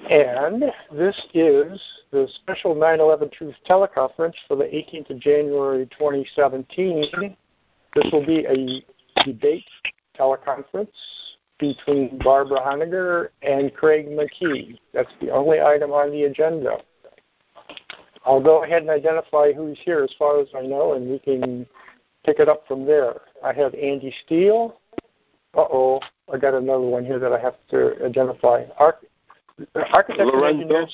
And this is the special 9/11 Truth teleconference for the 18th of January 2017. This will be a debate teleconference between Barbara Honegger and Craig McKee. That's the only item on the agenda. I'll go ahead and identify who's here as far as I know, and we can pick it up from there. I have Andy Steele. I got another one here that I have to identify. Architect and Engineer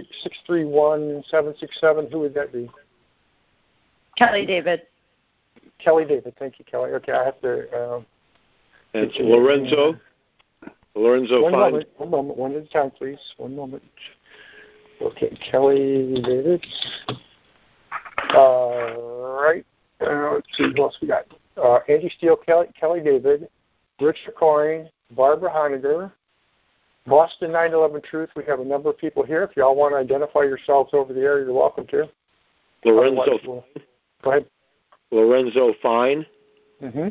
631767. Who would that be? Kelly David. Kelly David. Thank you, Kelly. Okay, I have to. It's Lorenzo. Lorenzo. One moment. One at a time, please. One moment. Okay, Kelly David. Right. Let's see who else we got. Andy Steele, Kelly David, Rich Coyne, Barbara Honegger, Boston 9/11 Truth. We have a number of people here. If y'all want to identify yourselves over the air, you're welcome to. Lorenzo. Go ahead. Lorenzo Fine. Mm-hmm.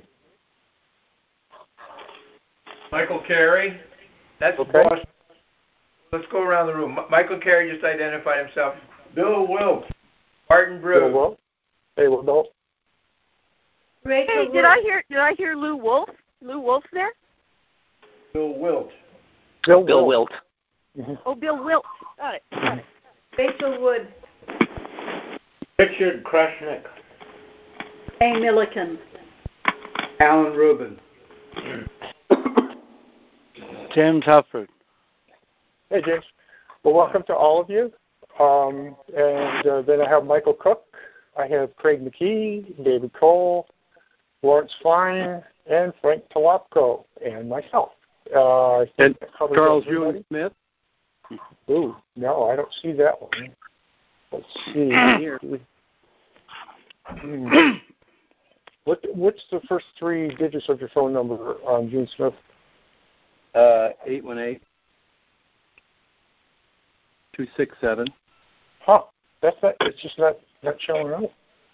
Michael Carey. That's okay. Boston. Let's go around the room. Michael Carey just identified himself. Bill Wilt. Martin Brew. Bill Wilt. Hey, Bill. Hey, did I hear Lou Wolf? Lou Wolf there? Bill Wilt. Bill Wilt. Mm-hmm. Oh, Bill Wilt. Got it. Rachel Wood. Richard Krushnick. A. Milliken. Alan Rubin. James Hufford. Hey, James. Well, welcome to all of you. Then I have Michael Cook. I have Craig McKee, David Cole, Lawrence Fine, and Frank Talopko, and myself. And Charles Ewing Smith? Ooh, no, I don't see that one. Let's see here. What's the first three digits of your phone number, Gene Smith? 818-267. Huh. That's not. It's just not showing up.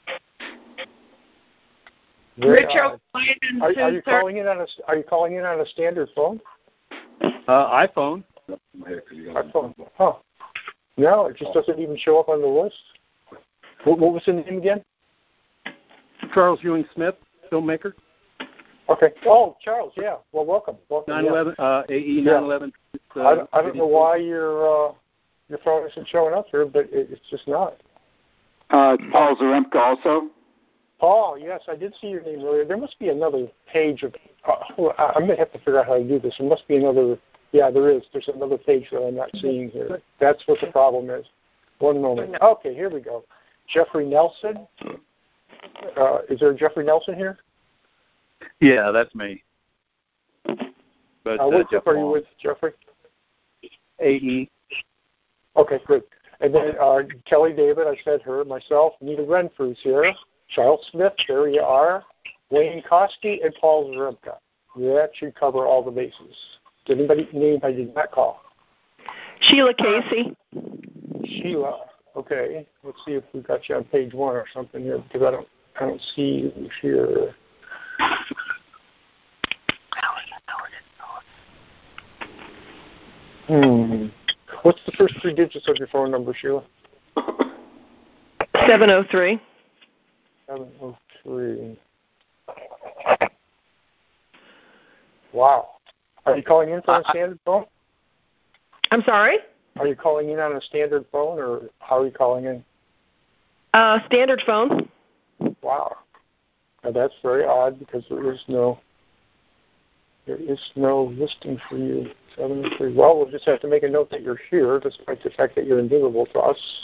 Richard, are you calling in on a standard phone? iPhone. iPhone. Huh. No, it just doesn't even show up on the list. What was the name again? Charles Ewing Smith, filmmaker. Okay. Oh, Charles. Yeah. Well, welcome. 9/11. AE 9/11. I don't know why your phone isn't showing up here, but it's just not. Paul Zaremka also. Paul, yes, I did see your name earlier. There must be another page of. I'm gonna have to figure out how to do this. There must be another. Yeah, there is. There's another page that I'm not seeing here. That's what the problem is. One moment. Okay, here we go. Jeffrey Nelson. Is there a Jeffrey Nelson here? Yeah, that's me. But what group are you with, Jeffrey? AE. Okay, good. And then Kelly David, I said her, myself, Nita Renfrew's here, Charles Smith, there you are, Wayne Koski, and Paul Zaremka. That should cover all the bases. Did anybody name I did not call? Sheila Casey. Sheila. Okay. Let's see if we've got you on page one or something here, because I don't see you here. What's the first three digits of your phone number, Sheila? 703. 703. Wow. Are you calling in from a standard phone? I'm sorry? Are you calling in on a standard phone, or how are you calling in? Standard phone. Wow. Now that's very odd, because there is no listing for you. 703. Well, we'll just have to make a note that you're here, despite the fact that you're invisible to us.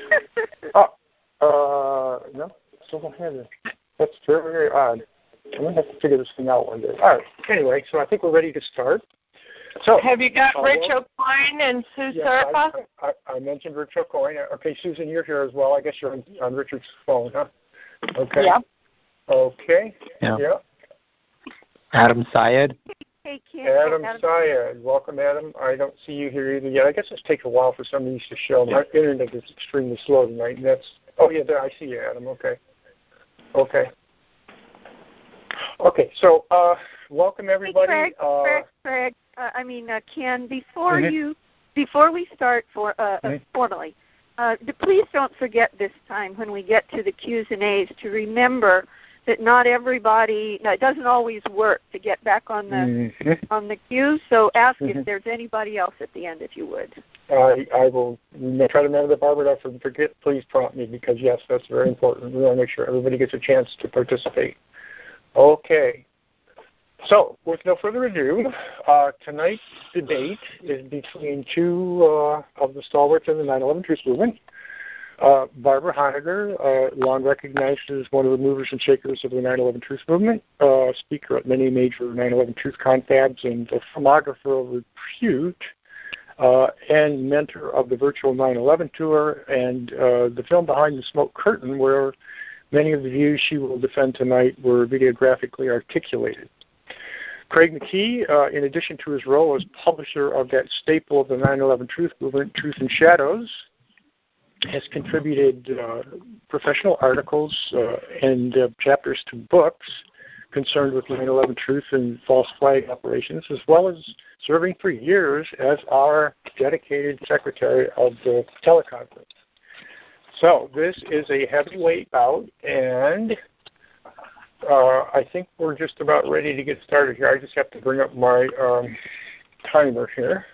No, still don't have it. That's very, very odd. I'm going to have to figure this thing out one day. All right. Anyway, so I think we're ready to start. So, have you got Rich O'Coin and Sue Serpa? I mentioned Rich O'Coin. Okay, Susan, you're here as well. I guess you're on Richard's phone, huh? Okay. Yeah. Okay. Yeah. Adam Syed. Hey, Adam Syed. Welcome, Adam. I don't see you here either yet. I guess it takes a while for some of these to show. My internet is extremely slow tonight. And that's. Oh yeah, there I see you, Adam. Okay. So welcome everybody. Hey, Craig. Ken, before you before we start formally, please don't forget this time when we get to the Q's and A's to remember that not everybody, it doesn't always work to get back on the queue. So ask if there's anybody else at the end, if you would. I will try to remember that, Barbara. If I forget, please prompt me because, yes, that's very important. We want to make sure everybody gets a chance to participate. Okay. So, with no further ado, tonight's debate is between two of the stalwarts in the 9/11 Truth Movement. Barbara Honegger, long recognized as one of the movers and shakers of the 9/11 Truth Movement, speaker at many major 9/11 Truth confabs and a filmographer of repute, and mentor of the virtual 9/11 tour and the film Behind the Smoke Curtain, where many of the views she will defend tonight were videographically articulated. Craig McKee, in addition to his role as publisher of that staple of the 9/11 Truth Movement, Truth and Shadows, has contributed professional articles and chapters to books concerned with 9/11 truth and false flag operations, as well as serving for years as our dedicated secretary of the teleconference. So this is a heavyweight bout, and I think we're just about ready to get started here. I just have to bring up my timer here.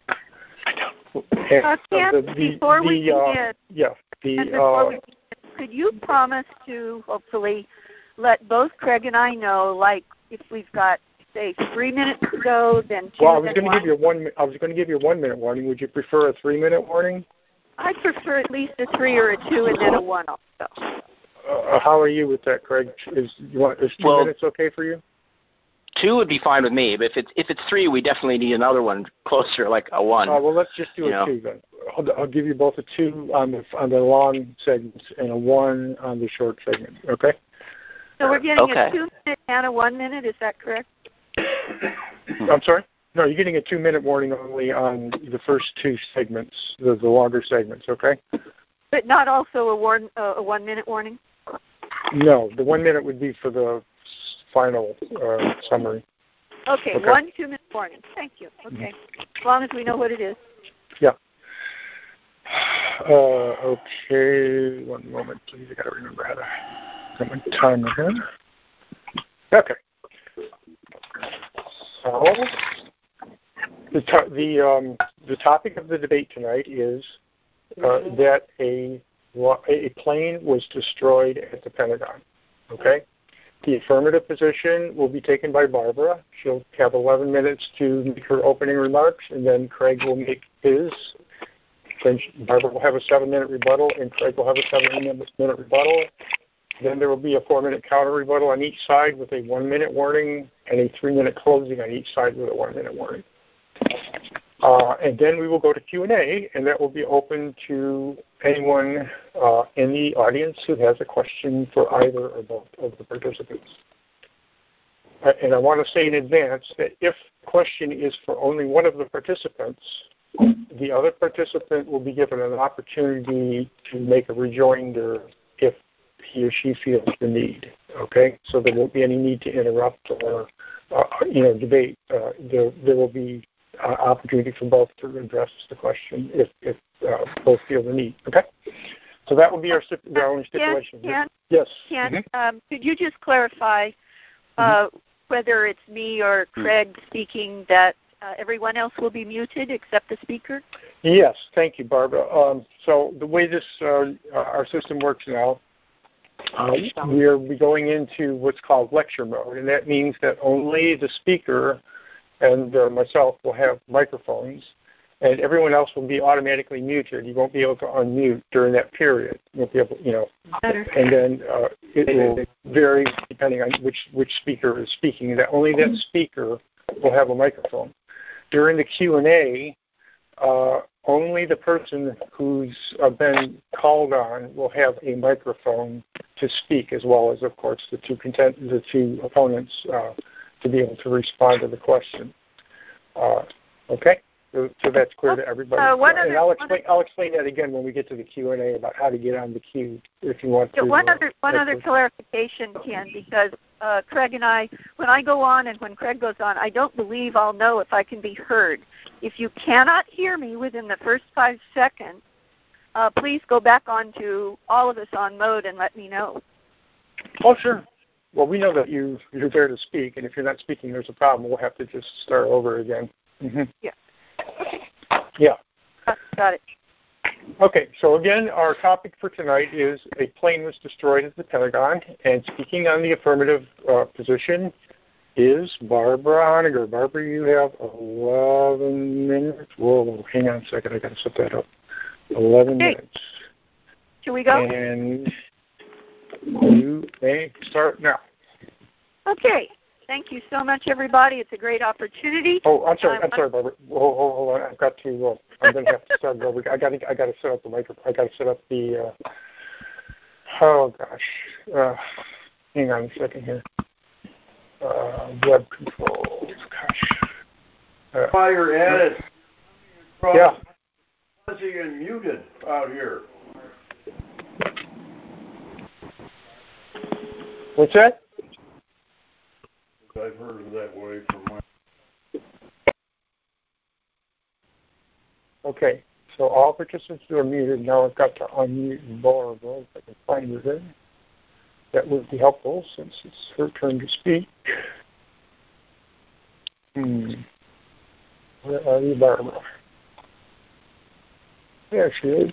Before we begin, could you promise to hopefully let both Craig and I know, like if we've got, say, 3 minutes to go, then 2. Well, I was going to give you a 1 minute warning. Would you prefer a 3 minute warning? I prefer at least a 3 or a 2, and then a 1 also. How are you with that, Craig? Is 2 minutes okay for you? 2 would be fine with me, but if it's 3, we definitely need another one closer, like a 1. Well, let's just do a 2 then. I'll give you both a 2 on the long segments and a 1 on the short segment. Okay. So we're getting a 2 minute and a 1 minute. Is that correct? I'm sorry. No, you're getting a 2 minute warning only on the first 2 segments, the longer segments. Okay. But not also a 1 minute warning. No, the 1 minute would be for the final summary. Okay, 1 2 minute warning. Thank you. Okay, as long as we know what it is. Yeah. Okay, 1 moment, please. I got to remember how to get my timer here. Okay. So the topic of the debate tonight is that a plane was destroyed at the Pentagon. Okay. The affirmative position will be taken by Barbara. She'll have 11 minutes to make her opening remarks, and then Craig will make his. Then Barbara will have a 7-minute rebuttal, and Craig will have a 7-minute rebuttal. Then there will be a 4-minute counter rebuttal on each side with a 1-minute warning and a 3-minute closing on each side with a 1-minute warning. And then we will go to Q&A, and that will be open to anyone in the audience who has a question for either or both of the participants. And I want to say in advance that if the question is for only one of the participants, the other participant will be given an opportunity to make a rejoinder if he or she feels the need. Okay? So there won't be any need to interrupt or debate. There will be opportunity for both to address the question if both feel the need. Okay? So that will be our only stipulation. Yes. Ken, could you just clarify whether it's me or Craig speaking that everyone else will be muted except the speaker? Yes. Thank you, Barbara. So the way this our system works now, we'll be going into what's called lecture mode, and that means that only the speaker and myself will have microphones, and everyone else will be automatically muted. You won't be able to unmute during that period. You won't be able, and then it will vary depending on which speaker is speaking. That only that speaker will have a microphone. During the Q&A, only the person who's been called on will have a microphone to speak, as well as, of course, the two opponents to be able to respond to the question. Okay? So that's clear to everybody. And I'll explain that again when we get to the Q&A about how to get on the queue if you want to. One other clarification, Ken, because Craig and I, when I go on and when Craig goes on, I don't believe I'll know if I can be heard. If you cannot hear me within the first 5 seconds, please go back on to all of us on mode and let me know. Oh, sure. Well, we know that you're there to speak, and if you're not speaking, there's a problem. We'll have to just start over again. Mm-hmm. Yeah. Yeah. Got it. Okay, so again, our topic for tonight is a plane was destroyed at the Pentagon, and speaking on the affirmative position is Barbara Honegger. Barbara, you have 11 minutes. Whoa, hang on a second. I got to set that up. 11 minutes. Can we go? And you may start now. Okay. Thank you so much, everybody. It's a great opportunity. Oh, I'm sorry, Barbara. Hold on. I've got to. I'm going to have to start over. I got to set up the microphone. I got to set up the. Oh gosh. Hang on a second here. Web controls. Gosh. While you're at it. Yeah. Fuzzy and muted out here. What's that? I've heard of that way from my. Okay, so all participants are muted. Now I've got to unmute Barbara if I can find her there. That would be helpful since it's her turn to speak. Where are you, Barbara? There she is.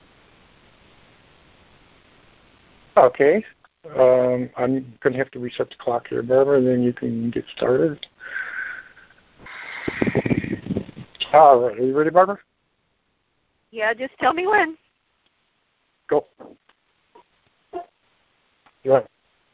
Okay. I'm going to have to reset the clock here, Barbara, and then you can get started. All right. Are you ready, Barbara? Yeah, just tell me when. Go. You ready?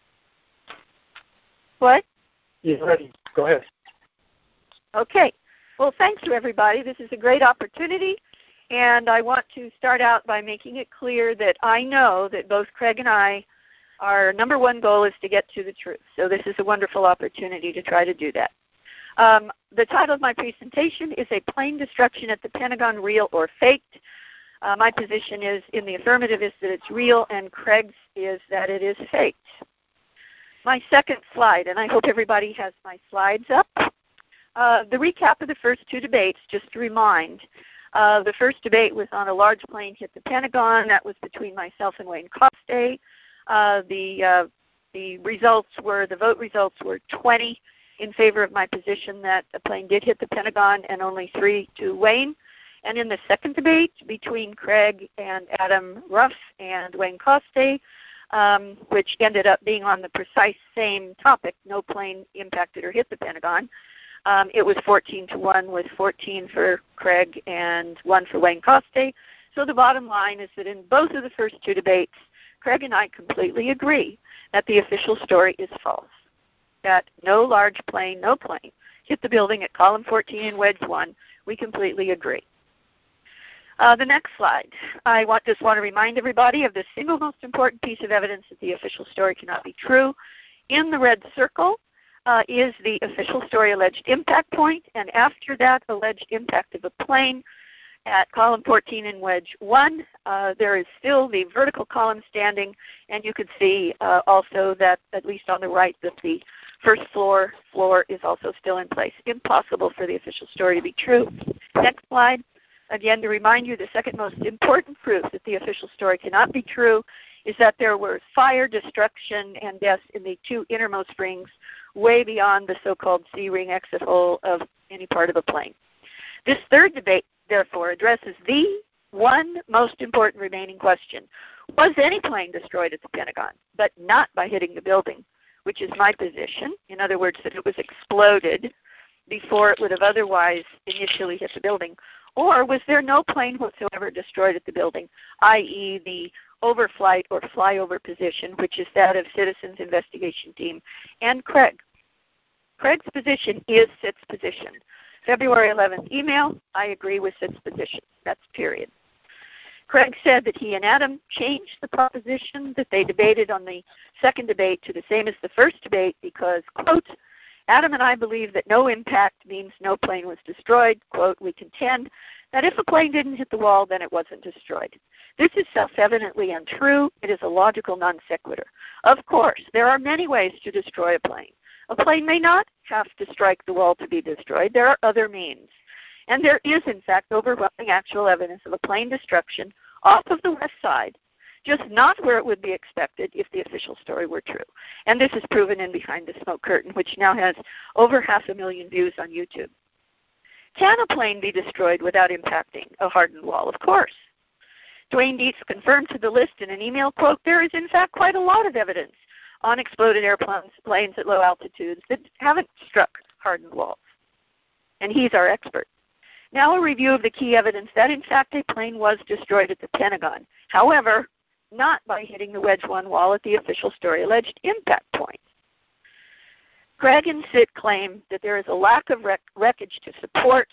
What? You're ready. Go ahead. Okay. Well, thank you, everybody. This is a great opportunity, and I want to start out by making it clear that I know that both Craig and I, our number one goal is to get to the truth. So this is a wonderful opportunity to try to do that. The title of my presentation is A Plane Destruction at the Pentagon, Real or Faked? My position is in the affirmative is that it's real, and Craig's is that it is faked. My second slide, and I hope everybody has my slides up. The recap of the first two debates, just to remind, the first debate was on a large plane hit the Pentagon. That was between myself and Wayne Coste. The vote results were 20 in favor of my position that the plane did hit the Pentagon and only 3 to Wayne. And in the second debate between Craig and Adam Ruff and Wayne Coste, which ended up being on the precise same topic, no plane impacted or hit the Pentagon, it was 14-1 with 14 for Craig and 1 for Wayne Coste. So the bottom line is that in both of the first two debates, Craig and I completely agree that the official story is false, that no large plane, no plane, hit the building at column 14 in wedge 1. We completely agree. The next slide. I just want to remind everybody of the single most important piece of evidence that the official story cannot be true. In the red circle is the official story alleged impact point, and after that alleged impact of a plane at column 14 in wedge 1, there is still the vertical column standing, and you can see also that, at least on the right, that the first floor is also still in place. Impossible for the official story to be true. Next slide. Again, to remind you, the second most important proof that the official story cannot be true is that there were fire, destruction, and deaths in the 2 innermost rings, way beyond the so-called C-ring exit hole of any part of a plane. This third debate, therefore, addresses the one most important remaining question. Was any plane destroyed at the Pentagon, but not by hitting the building, which is my position? In other words, that it was exploded before it would have otherwise initially hit the building. Or was there no plane whatsoever destroyed at the building, i.e. the overflight or flyover position, which is that of Citizens Investigation Team, and Craig. Craig's position is Sid's position. February 11th email, I agree with Sid's position. That's period. Craig said that he and Adam changed the proposition that they debated on the second debate to the same as the first debate because, quote, Adam and I believe that no impact means no plane was destroyed. Quote, we contend that if a plane didn't hit the wall, then it wasn't destroyed. This is self-evidently untrue. It is a logical non sequitur. Of course, there are many ways to destroy a plane. A plane may not have to strike the wall to be destroyed. There are other means. And there is, in fact, overwhelming actual evidence of a plane destruction off of the west side, just not where it would be expected if the official story were true. And this is proven in Behind the Smoke Curtain, which now has over 500,000 views on YouTube. Can a plane be destroyed without impacting a hardened wall? Of course. Dwayne Dietz confirmed to the list in an email, quote, there is in fact quite a lot of evidence on exploded airplanes at low altitudes that haven't struck hardened walls. And he's our expert. Now a review of the key evidence that in fact a plane was destroyed at the Pentagon. However, not by hitting the Wedge 1 wall at the official story alleged impact point. Craig and Sitt claim that there is a lack of wreckage to support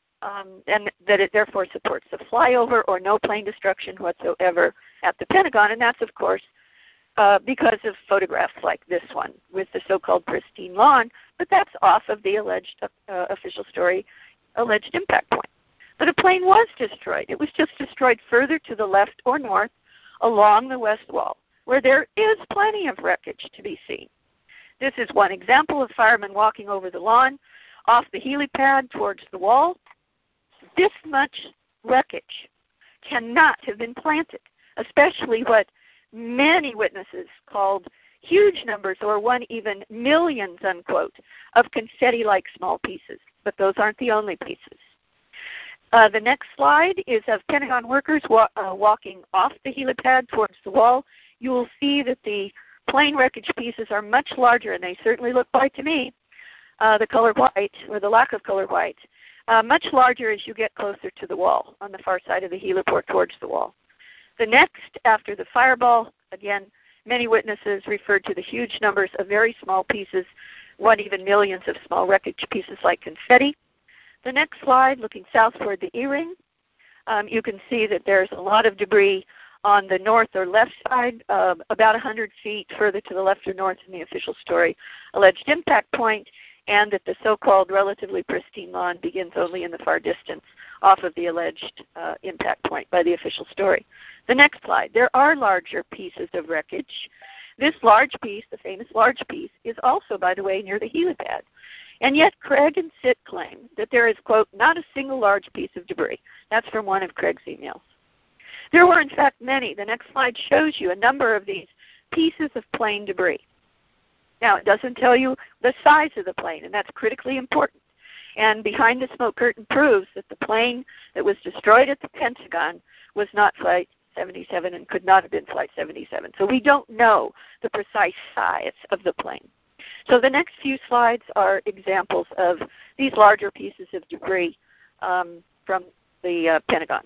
and that it therefore supports the flyover or no plane destruction whatsoever at the Pentagon, and that's, of course, because of photographs like this one with the so-called pristine lawn, but that's off of the alleged official story alleged impact point. But a plane was destroyed. It was just destroyed further to the left or north along the west wall, where there is plenty of wreckage to be seen. This is one example of firemen walking over the lawn off the helipad towards the wall. This much wreckage cannot have been planted, especially what many witnesses called huge numbers, or one even millions, unquote, of confetti-like small pieces. But those aren't the only pieces. The next slide is of Pentagon workers walking off the helipad towards the wall. You will see that the plane wreckage pieces are much larger, and they certainly look white to me, the color white, or the lack of color white, much larger as you get closer to the wall on the far side of the heliport towards the wall. The next, after the fireball, again, many witnesses referred to the huge numbers of very small pieces, one even millions of small wreckage pieces like confetti. The next slide, looking south toward the E-ring, you can see that there's a lot of debris on the north or left side, about 100 feet further to the left or north in the official story alleged impact point, and that the so-called relatively pristine lawn begins only in the far distance off of the alleged impact point by the official story. The next slide, there are larger pieces of wreckage. This large piece, the famous large piece, is also, by the way, near the helipad. And yet Craig and Sitt claim that there is, quote, not a single large piece of debris. That's from one of Craig's emails. There were, in fact, many. The next slide shows you a number of these pieces of plane debris. Now, it doesn't tell you the size of the plane, and that's critically important. And Behind the Smoke Curtain proves that the plane that was destroyed at the Pentagon was not Flight 77 and could not have been Flight 77. So we don't know the precise size of the plane. So the next few slides are examples of these larger pieces of debris from the Pentagon.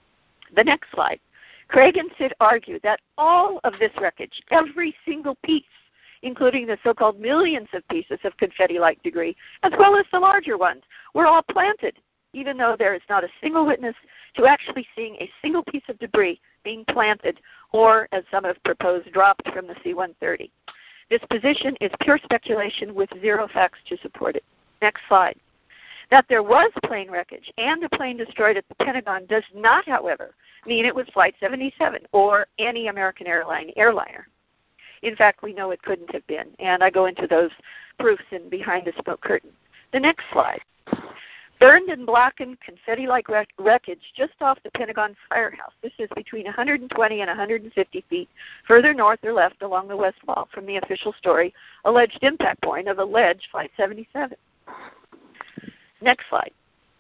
The next slide. Craig and Sitt argue that all of this wreckage, every single piece, including the so-called millions of pieces of confetti-like debris, as well as the larger ones, were all planted, even though there is not a single witness to actually seeing a single piece of debris being planted or, as some have proposed, dropped from the C-130. This position is pure speculation with zero facts to support it. Next slide. That there was plane wreckage and a plane destroyed at the Pentagon does not, however, mean it was Flight 77 or any American airliner. In fact, we know it couldn't have been, and I go into those proofs in Behind the Smoke Curtain. The next slide. Burned and blackened confetti-like wreckage just off the Pentagon firehouse. This is between 120 and 150 feet further north or left along the west wall from the official story alleged impact point of alleged Flight 77. Next slide.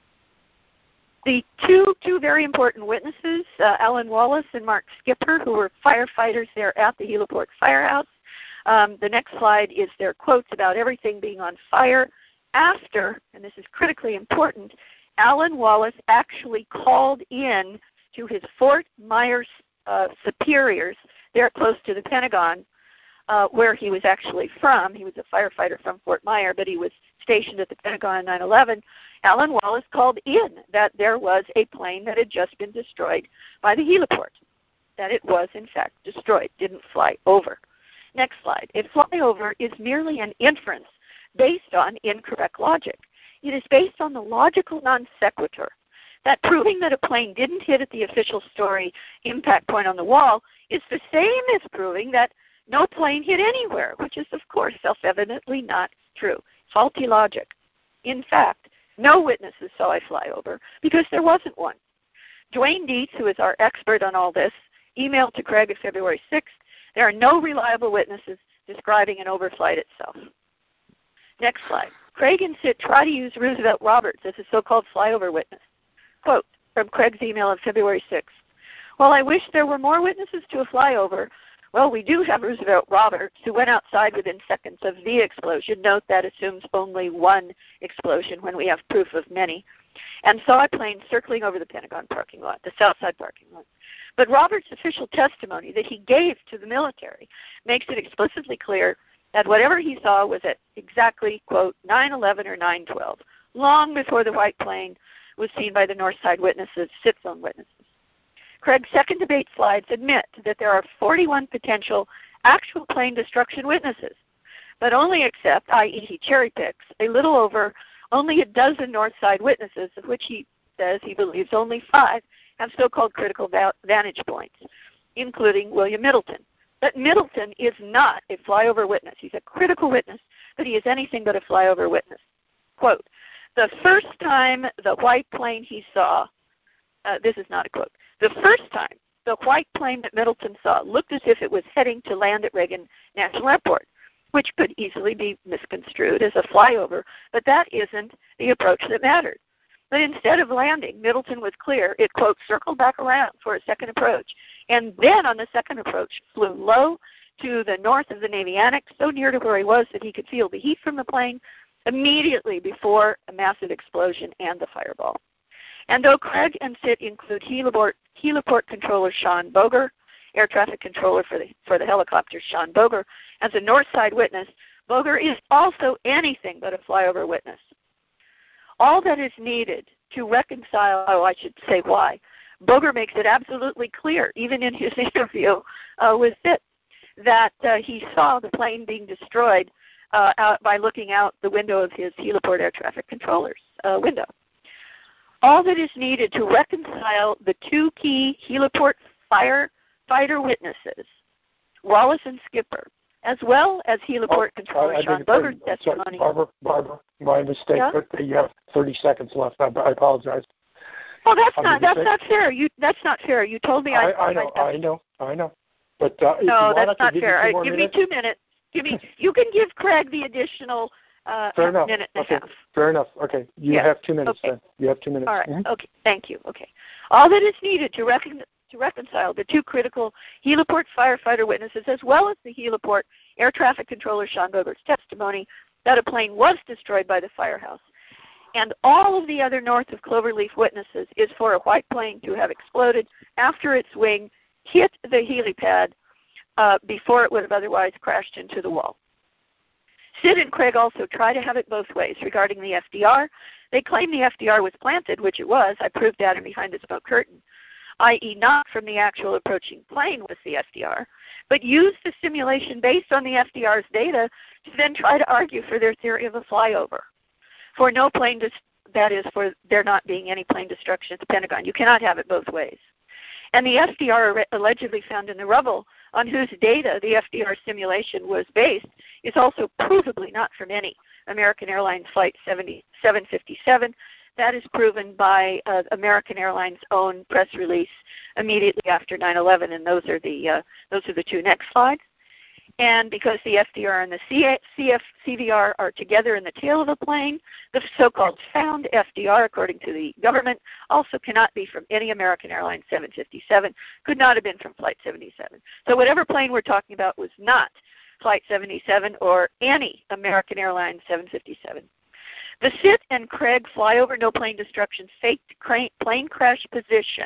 The two very important witnesses, Alan Wallace and Mark Skipper, who were firefighters there at the heliport firehouse. The next slide is their quotes about everything being on fire after, and this is critically important, Alan Wallace actually called in to his Fort Myers superiors there close to the Pentagon, where he was actually from. He was a firefighter from Fort Myers, but he was stationed at the Pentagon on 9/11. Alan Wallace called in that there was a plane that had just been destroyed by the heliport, that it was, in fact, destroyed, didn't fly over. Next slide. A flyover is merely an inference based on incorrect logic. It is based on the logical non sequitur that proving that a plane didn't hit at the official story impact point on the wall is the same as proving that no plane hit anywhere, which is, of course, self-evidently not true. Faulty logic. In fact, no witnesses saw a flyover because there wasn't one. Dwayne Dietz, who is our expert on all this, emailed to Craig on February 6th, there are no reliable witnesses describing an overflight itself. Next slide. Craig and Sid try to use Roosevelt Roberts as a so-called flyover witness. Quote from Craig's email on February 6th. While I wish there were more witnesses to a flyover, well, we do have Roosevelt Roberts, who went outside within seconds of the explosion. Note that assumes only one explosion when we have proof of many, and saw a plane circling over the Pentagon parking lot, the south side parking lot. But Roberts' official testimony that he gave to the military makes it explicitly clear that whatever he saw was at exactly, quote, 9:11 or 9:12, long before the white plane was seen by the north side witnesses, sit-zone witnesses. Craig's second debate slides admit that there are 41 potential actual plane destruction witnesses, but only accept, i.e. he cherry picks, a little over only a dozen north side witnesses, of which he says he believes only 5 have so-called critical vantage points, including William Middleton. But Middleton is not a flyover witness. He's a critical witness, but he is anything but a flyover witness. Quote, the first time the white plane he saw, this is not a quote, the first time the white plane that Middleton saw looked as if it was heading to land at Reagan National Airport, which could easily be misconstrued as a flyover, but that isn't the approach that mattered. But instead of landing, Middleton was clear, it, quote, circled back around for a second approach, and then on the second approach flew low to the north of the Navy Annex, so near to where he was that he could feel the heat from the plane immediately before a massive explosion and the fireball. And though Craig and Sid include heliport controller Sean Boger, air traffic controller for the helicopter Sean Boger, as a north side witness, Boger is also anything but a flyover witness. All that is needed to reconcile, I should say why, Boger makes it absolutely clear, even in his interview with Sid, that he saw the plane being destroyed by looking out the window of his heliport air traffic controller's window. All that is needed to reconcile the two key heliport firefighter witnesses, Wallace and Skipper, as well as heliport controller Sean Boger's testimony. Barbara, my mistake. Yeah? But you have 30 seconds left. I apologize. Oh, that's not fair. That's not fair. You told me I know. But no, that's not fair. Give me 2 minutes. You can give Craig the additional minute and a half. Fair enough. Okay. You have 2 minutes then. You have 2 minutes. All right. Okay. Thank you. Okay. All that is needed to reconcile the two critical heliport firefighter witnesses, as well as the heliport air traffic controller Sean Boger's testimony that a plane was destroyed by the firehouse, and all of the other north of Cloverleaf witnesses, is for a white plane to have exploded after its wing hit the helipad before it would have otherwise crashed into the wall. Sid and Craig also try to have it both ways regarding the FDR. They claim the FDR was planted, which it was. I proved that in Behind the Smoke Curtain, i.e. not from the actual approaching plane with the FDR, but used the simulation based on the FDR's data to then try to argue for their theory of a flyover. For no plane, that is, for there not being any plane destruction at the Pentagon. You cannot have it both ways. And the FDR allegedly found in the rubble, on whose data the FDR simulation was based, is also provably not from any American Airlines Flight 757. That is proven by American Airlines' own press release immediately after 9/11, and those are the two next slides. And because the FDR and the CVR are together in the tail of a plane, the so-called found FDR, according to the government, also cannot be from any American Airlines 757, could not have been from Flight 77. So whatever plane we're talking about was not Flight 77 or any American Airlines 757. The Sid and Craig flyover no plane destruction faked plane crash position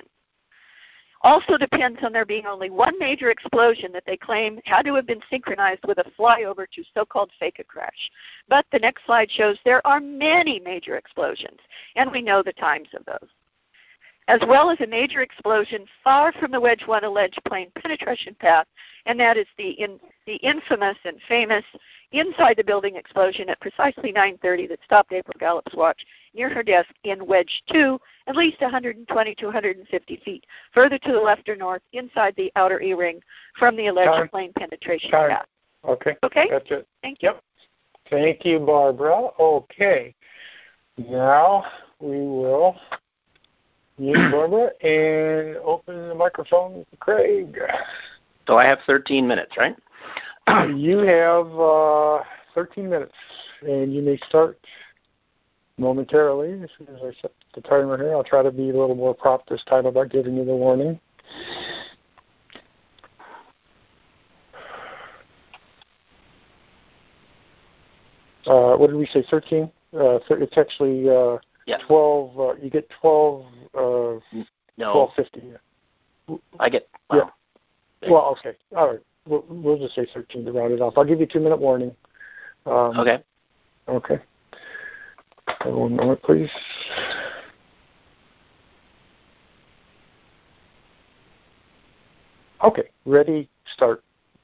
also depends on there being only one major explosion that they claim had to have been synchronized with a flyover to so-called fake a crash. But the next slide shows there are many major explosions, and we know the times of those. as well as a major explosion far from the Wedge 1 alleged plane penetration path, and that is the infamous and famous inside the building explosion at precisely 9:30 that stopped April Gallup's watch near her desk in Wedge 2, at least 120 to 150 feet further to the left or north inside the outer E-ring from the alleged plane penetration path. Okay. Okay? That's it. Thank you. Yep. Thank you, Barbara. Okay. Now we will mute Barbara and open the microphone for Craig. So I have 13 minutes, right? You have 13 minutes, and you may start momentarily as soon as I set the timer here. I'll try to be a little more prompt this time about giving you the warning. What did we say, 13? It's actually 12. You get 12. No. 12.50. I get. Well, yeah. Well, okay. All right. We'll just say 13 to round it off. I'll give you a 2-minute warning. Okay. Okay. 1 moment, please. Okay. Ready, start.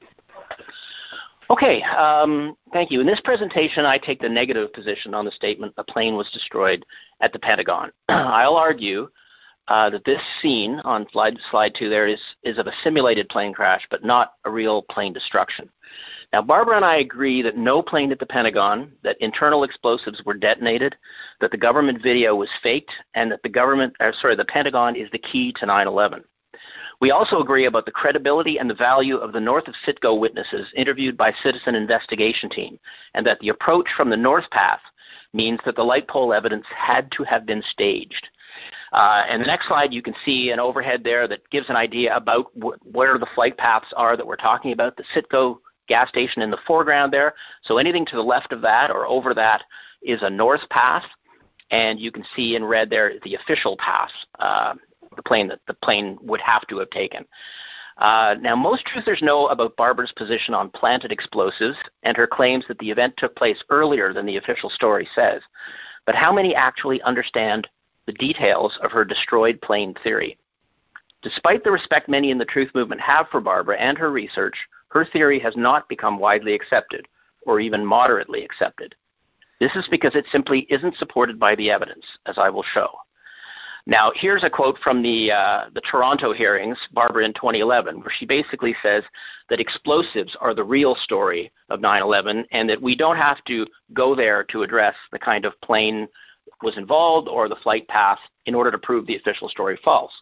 Okay, thank you. In this presentation, I take the negative position on the statement a plane was destroyed at the Pentagon. I'll argue that this scene on slide 2 there is of a simulated plane crash, but not a real plane destruction. Now, Barbara and I agree that no plane at the Pentagon, that internal explosives were detonated, that the government video was faked, and that the Pentagon is the key to 9/11. We also agree about the credibility and the value of the North of Citgo witnesses interviewed by Citizen Investigation Team, and that the approach from the North Path means that the light pole evidence had to have been staged. And the next slide, you can see an overhead there that gives an idea about where the flight paths are that we're talking about. The Citgo gas station in the foreground there. So anything to the left of that or over that is a north path, and you can see in red there the official path. The plane that the plane would have to have taken. Now, most truthers know about Barbara's position on planted explosives and her claims that the event took place earlier than the official story says. But how many actually understand the details of her destroyed plane theory? Despite the respect many in the truth movement have for Barbara and her research, her theory has not become widely accepted or even moderately accepted. This is because it simply isn't supported by the evidence, as I will show. Now, here's a quote from the Toronto hearings, Barbara in 2011, where she basically says that explosives are the real story of 9/11 and that we don't have to go there to address the kind of plane was involved or the flight path in order to prove the official story false.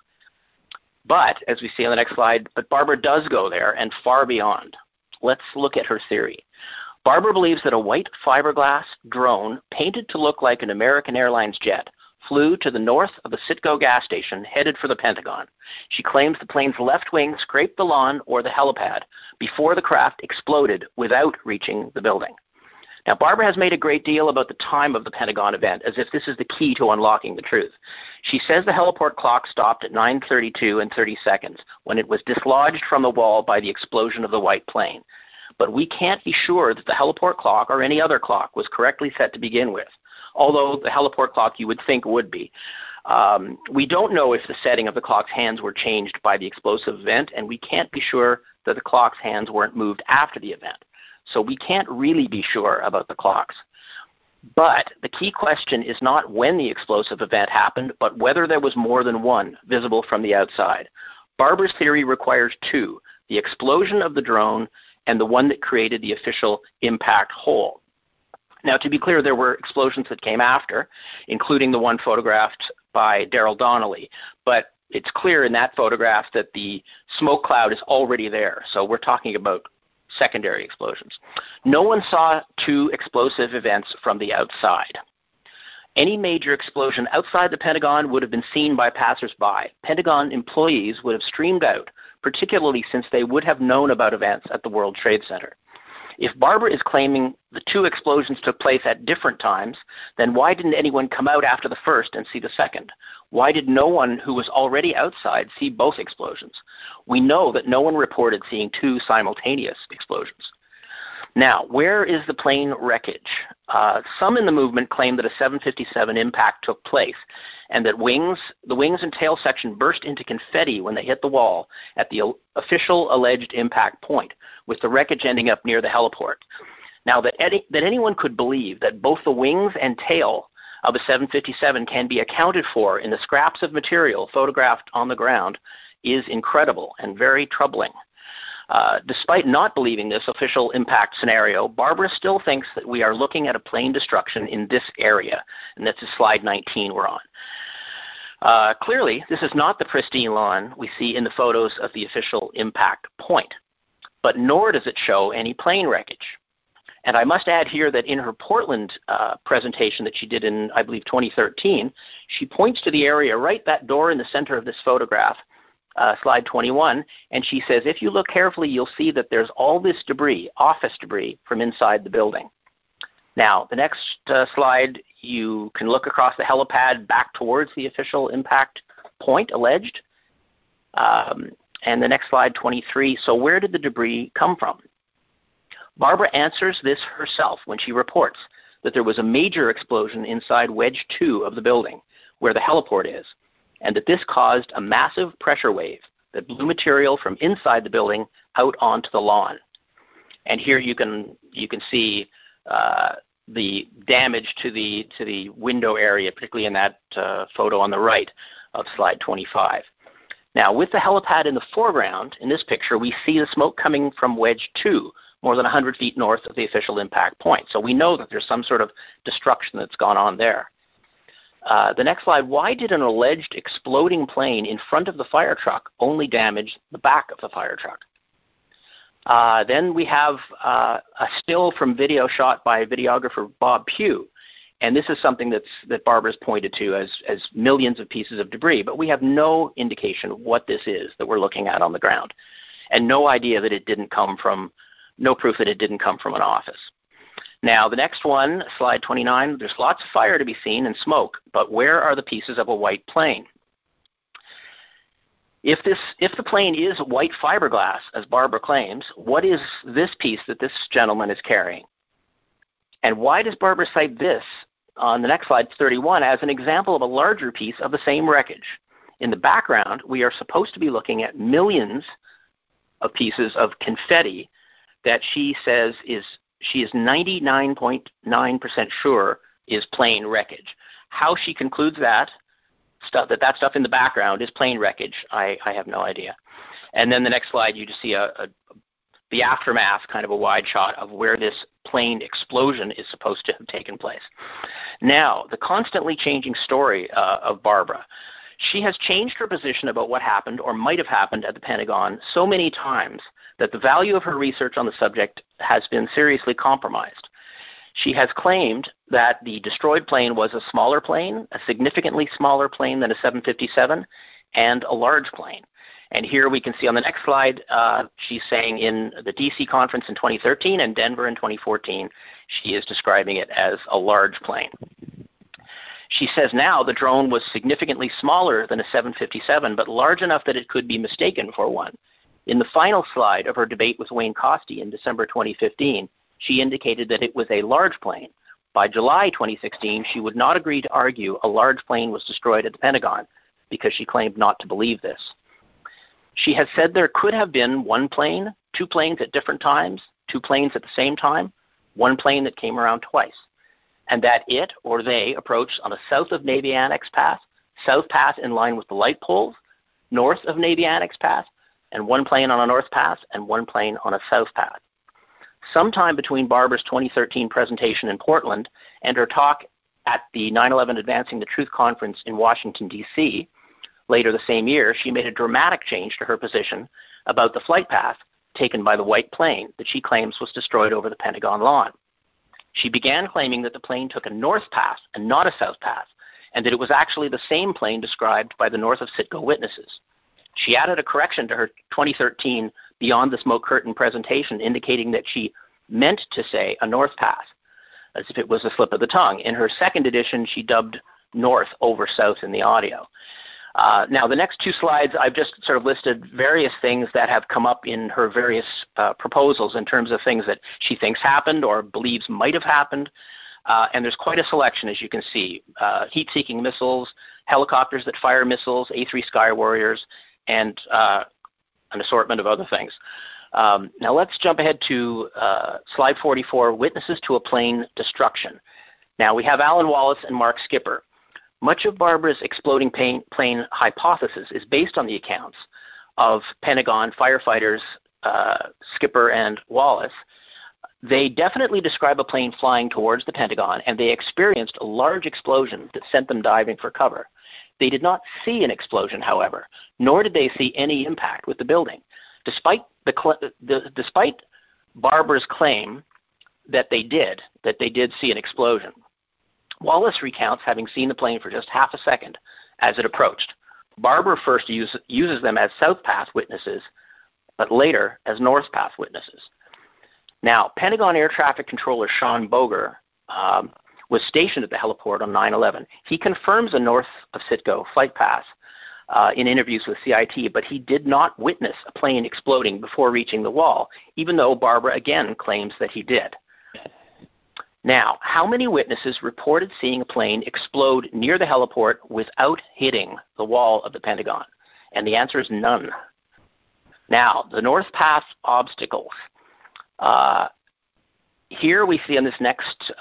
But, as we see on the next slide, Barbara does go there and far beyond. Let's look at her theory. Barbara believes that a white fiberglass drone painted to look like an American Airlines jet flew to the north of the Citgo gas station headed for the Pentagon. She claims the plane's left wing scraped the lawn or the helipad before the craft exploded without reaching the building. Now, Barbara has made a great deal about the time of the Pentagon event, as if this is the key to unlocking the truth. She says the heliport clock stopped at 9:32 and 30 seconds when it was dislodged from the wall by the explosion of the white plane. But we can't be sure that the heliport clock or any other clock was correctly set to begin with, although the heliport clock you would think would be. We don't know if the setting of the clock's hands were changed by the explosive event, and we can't be sure that the clock's hands weren't moved after the event. So we can't really be sure about the clocks. But the key question is not when the explosive event happened, but whether there was more than one visible from the outside. Barbara's theory requires two, the explosion of the drone and the one that created the official impact hole. Now, to be clear, there were explosions that came after, including the one photographed by Daryl Donnelly. But it's clear in that photograph that the smoke cloud is already there. So we're talking about secondary explosions. No one saw two explosive events from the outside. Any major explosion outside the Pentagon would have been seen by passersby. Pentagon employees would have streamed out, particularly since they would have known about events at the World Trade Center. If Barbara is claiming the two explosions took place at different times, then why didn't anyone come out after the first and see the second? Why did no one who was already outside see both explosions? We know that no one reported seeing two simultaneous explosions. Now, where is the plane wreckage? Some in the movement claim that a 757 impact took place and that the wings and tail section burst into confetti when they hit the wall at the official alleged impact point, with the wreckage ending up near the heliport. Now, that anyone could believe that both the wings and tail of a 757 can be accounted for in the scraps of material photographed on the ground is incredible and very troubling. Despite not believing this official impact scenario, Barbara still thinks that we are looking at a plane destruction in this area, and that's slide 19 we're on. Clearly, this is not the pristine lawn we see in the photos of the official impact point, but nor does it show any plane wreckage. And I must add here that in her Portland presentation that she did in, I believe, 2013, she points to the area right, that door in the center of this photograph, slide 21, and she says, if you look carefully, you'll see that there's all this debris, office debris, from inside the building. Now, the next slide, you can look across the helipad back towards the official impact point alleged. And the next slide, 23, so where did the debris come from? Barbara answers this herself when she reports that there was a major explosion inside Wedge 2 of the building, where the heliport is, and that this caused a massive pressure wave that blew material from inside the building out onto the lawn. And here you can see the damage to the window area, particularly in that photo on the right of slide 25. Now, with the helipad in the foreground, in this picture, we see the smoke coming from Wedge 2, more than 100 feet north of the official impact point. So we know that there's some sort of destruction that's gone on there. The next slide, why did an alleged exploding plane in front of the fire truck only damage the back of the fire truck? Then we have a still from video shot by videographer Bob Pugh. And this is something that Barbara's pointed to as millions of pieces of debris, but we have no indication of what this is that we're looking at on the ground, and no idea that it didn't come from, no proof that it didn't come from an office. Now, the next one, slide 29, there's lots of fire to be seen and smoke, but where are the pieces of a white plane? If the plane is white fiberglass, as Barbara claims, what is this piece that this gentleman is carrying? And why does Barbara cite this on the next slide, 31, as an example of a larger piece of the same wreckage? In the background, we are supposed to be looking at millions of pieces of confetti that she says she is 99.9% sure is plane wreckage. How she concludes that stuff in the background is plane wreckage, I have no idea. And then the next slide, you just see the aftermath, kind of a wide shot of where this plane explosion is supposed to have taken place. Now, the constantly changing story of Barbara. She has changed her position about what happened or might have happened at the Pentagon so many times that the value of her research on the subject has been seriously compromised. She has claimed that the destroyed plane was a smaller plane, a significantly smaller plane than a 757, and a large plane. And here we can see on the next slide, she's saying in the DC conference in 2013 and Denver in 2014, she is describing it as a large plane. She says now the drone was significantly smaller than a 757, but large enough that it could be mistaken for one. In the final slide of her debate with Wayne Costi in December 2015, she indicated that it was a large plane. By July 2016, she would not agree to argue a large plane was destroyed at the Pentagon because she claimed not to believe this. She has said there could have been one plane, two planes at different times, two planes at the same time, one plane that came around twice, and that it or they approached on a south of Navy Annex path, south path in line with the light poles, north of Navy Annex path, and one plane on a north path and one plane on a south path. Sometime between Barbara's 2013 presentation in Portland and her talk at the 9/11 Advancing the Truth conference in Washington, D.C., later the same year, she made a dramatic change to her position about the flight path taken by the white plane that she claims was destroyed over the Pentagon lawn. She began claiming that the plane took a north path and not a south path, and that it was actually the same plane described by the North of Citgo witnesses. She added a correction to her 2013 Beyond the Smoke Curtain presentation, indicating that she meant to say a north path, as if it was a slip of the tongue. In her second edition, she dubbed north over south in the audio. Now, the next two slides, I've just sort of listed various things that have come up in her various proposals in terms of things that she thinks happened or believes might have happened. And there's quite a selection, as you can see. Heat-seeking missiles, helicopters that fire missiles, A-3 Sky Warriors, and an assortment of other things. Now let's jump ahead to slide 44, Witnesses to a Plane Destruction. Now we have Alan Wallace and Mark Skipper. Much of Barbara's exploding plane hypothesis is based on the accounts of Pentagon firefighters, Skipper and Wallace. They definitely describe a plane flying towards the Pentagon, and they experienced a large explosion that sent them diving for cover. They did not see an explosion, however, nor did they see any impact with the building. Despite Barbara's claim that they did see an explosion, Wallace recounts having seen the plane for just half a second as it approached. Barbara first uses them as South Path witnesses, but later as North Path witnesses. Now, Pentagon Air Traffic Controller Sean Boger was stationed at the heliport on 9/11. He confirms a north of Sitco flight path in interviews with CIT, but he did not witness a plane exploding before reaching the wall, even though Barbara again claims that he did. Now, how many witnesses reported seeing a plane explode near the heliport without hitting the wall of the Pentagon? And the answer is none. Now, the North Path obstacles. Here we see on this next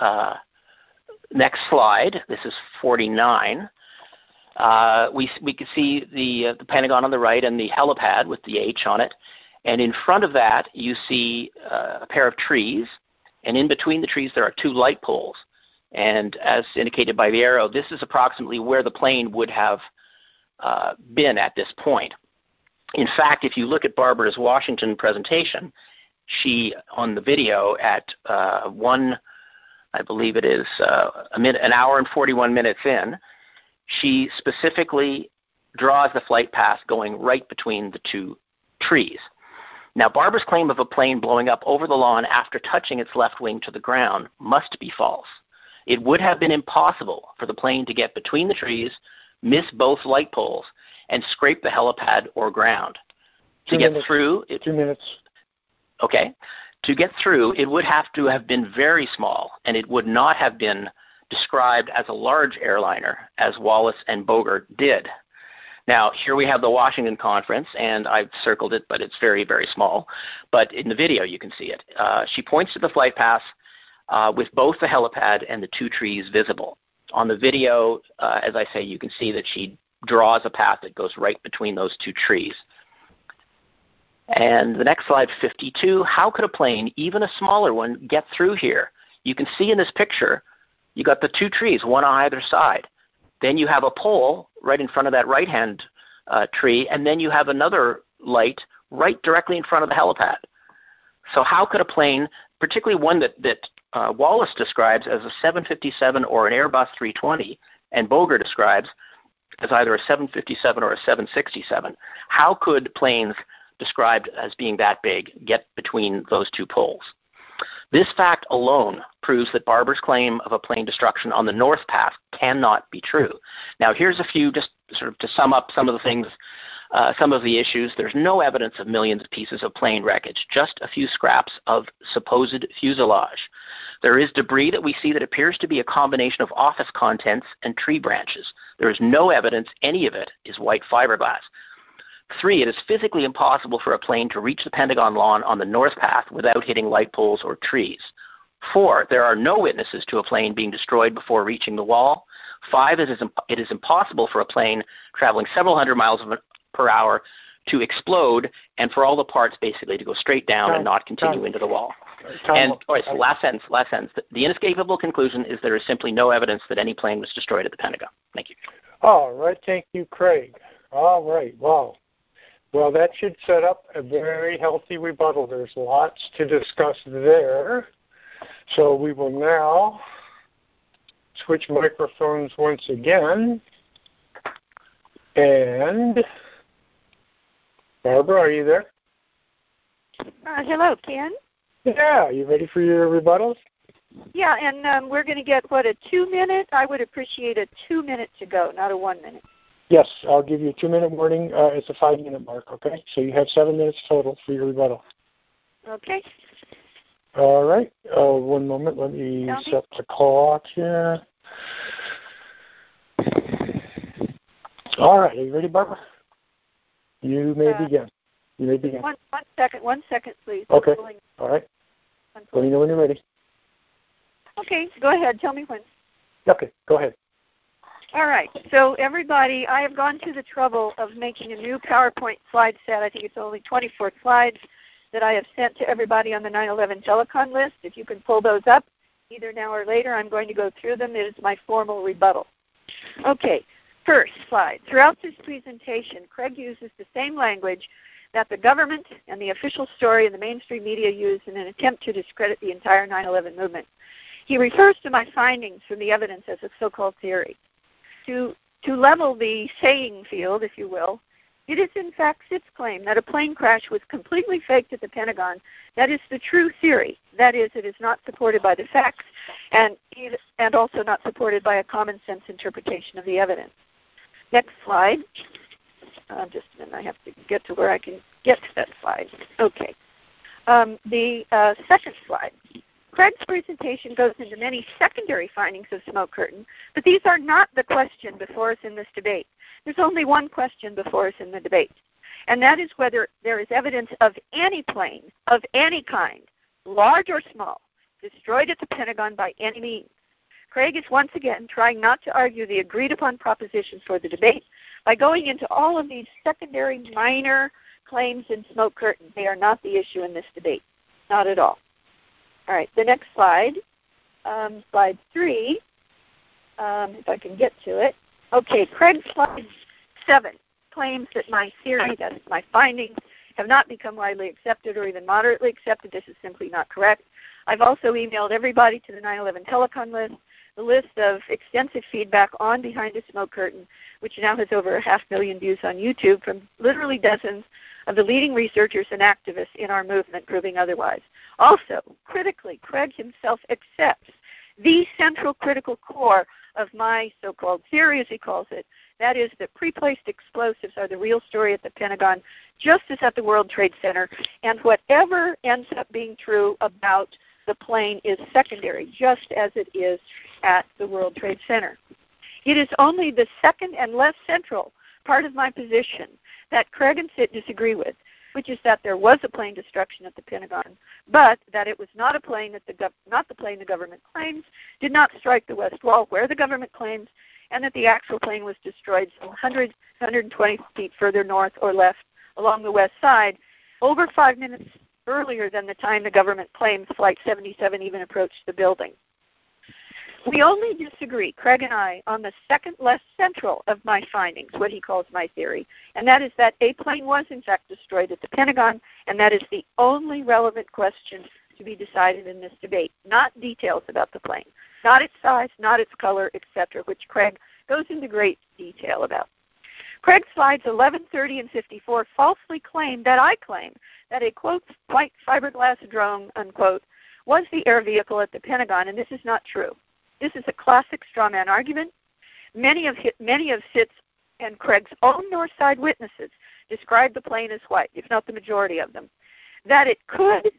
slide, this is 49, we can see the Pentagon on the right and the helipad with the H on it. And in front of that, you see a pair of trees. And in between the trees, there are two light poles. And as indicated by the arrow, this is approximately where the plane would have been at this point. In fact, if you look at Barbara's Washington presentation, she, on the video at I believe it is an hour and 41 minutes in, she specifically draws the flight path going right between the two trees. Now, Barbara's claim of a plane blowing up over the lawn after touching its left wing to the ground must be false. It would have been impossible for the plane to get between the trees, miss both light poles, and scrape the helipad or ground. To get through... 2 minutes. Okay. To get through, it would have to have been very small, and it would not have been described as a large airliner, as Wallace and Boger did. Now, here we have the Washington conference, and I've circled it, but it's very, very small. But in the video, you can see it. She points to the flight path with both the helipad and the two trees visible. On the video, as I say, you can see that she draws a path that goes right between those two trees. And the next slide, 52, how could a plane, even a smaller one, get through here? You can see in this picture, you got the two trees, one on either side. Then you have a pole right in front of that right-hand tree, and then you have another light right directly in front of the helipad. So how could a plane, particularly one that Wallace describes as a 757 or an Airbus 320, and Boger describes as either a 757 or a 767, how could planes described as being that big get between those two poles? This fact alone proves that Barbara's claim of a plane destruction on the North Path cannot be true. Now, here's a few, just sort of to sum up some of the things, some of the issues. There's no evidence of millions of pieces of plane wreckage, just a few scraps of supposed fuselage. There is debris that we see that appears to be a combination of office contents and tree branches. There is no evidence any of it is white fiberglass. 3, it is physically impossible for a plane to reach the Pentagon lawn on the North Path without hitting light poles or trees. 4, there are no witnesses to a plane being destroyed before reaching the wall. 5, it is impossible for a plane traveling several hundred miles per hour to explode and for all the parts basically to go straight down and not continue into the wall. Last sentence. The inescapable conclusion is there is simply no evidence that any plane was destroyed at the Pentagon. Thank you. All right. Thank you, Craig. All right. Wow. Well, that should set up a very healthy rebuttal. There's lots to discuss there. So we will now switch microphones once again. And Barbara, are you there? Hello, Ken. Yeah, you ready for your rebuttals? Yeah, and we're going to get, a 2-minute? I would appreciate a 2-minute to go, not a 1 minute. Yes, I'll give you a 2-minute warning. It's a 5-minute mark, okay? So you have 7 minutes total for your rebuttal. Okay. All right. One moment. Let me set the clock here. All right. Are you ready, Barbara? You may begin. You may begin. One second, please. Okay. All right. Let me know when you're ready. Okay. Go ahead. Tell me when. Okay. Go ahead. All right. So everybody, I have gone to the trouble of making a new PowerPoint slide set. I think it's only 24 slides that I have sent to everybody on the 9/11 telecon list. If you can pull those up, either now or later, I'm going to go through them. It is my formal rebuttal. Okay. First slide. Throughout this presentation, Craig uses the same language that the government and the official story and the mainstream media use in an attempt to discredit the entire 9/11 movement. He refers to my findings from the evidence as a so-called theory. To level the saying field, if you will, it is in fact SIT's claim that a plane crash was completely faked at the Pentagon. That is the true theory. That is, it is not supported by the facts and also not supported by a common sense interpretation of the evidence. Next slide. Just a minute, I have to get to where I can get to that slide. Okay. The second slide. Craig's presentation goes into many secondary findings of smoke curtain, but these are not the question before us in this debate. There's only one question before us in the debate, and that is whether there is evidence of any plane of any kind, large or small, destroyed at the Pentagon by any means. Craig is once again trying not to argue the agreed-upon propositions for the debate by going into all of these secondary minor claims in smoke curtain. They are not the issue in this debate, not at all. All right, the next slide, slide 3, if I can get to it. Okay, Craig's slide 7 claims that my theory, that is my findings, have not become widely accepted or even moderately accepted. This is simply not correct. I've also emailed everybody to the 9/11 telecon list, the list of extensive feedback on Behind a Smoke Curtain, which now has over 500,000 views on YouTube from literally dozens of the leading researchers and activists in our movement proving otherwise. Also, critically, Craig himself accepts the central critical core of my so-called theory, as he calls it, that is that pre-placed explosives are the real story at the Pentagon, just as at the World Trade Center, and whatever ends up being true about the plane is secondary, just as it is at the World Trade Center. It is only the second and less central part of my position that Craig and SIT disagree with, which is that there was a plane destruction at the Pentagon, but that it was not a plane not the plane the government claims, did not strike the West Wall where the government claims, and that the actual plane was destroyed some 100, 120 feet further north or left along the west side, over 5 minutes earlier than the time the government claims Flight 77 even approached the building. We only disagree, Craig and I, on the second less central of my findings, what he calls my theory, and that is that a plane was in fact destroyed at the Pentagon, and that is the only relevant question to be decided in this debate, not details about the plane, not its size, not its color, etc., which Craig goes into great detail about. Craig's slides 11, 30, and 54 falsely claim that I claim that a, quote, white fiberglass drone, unquote, was the air vehicle at the Pentagon, and this is not true. This is a classic straw man argument. Many of SIT's and Craig's own North Side witnesses describe the plane as white, if not the majority of them. That it could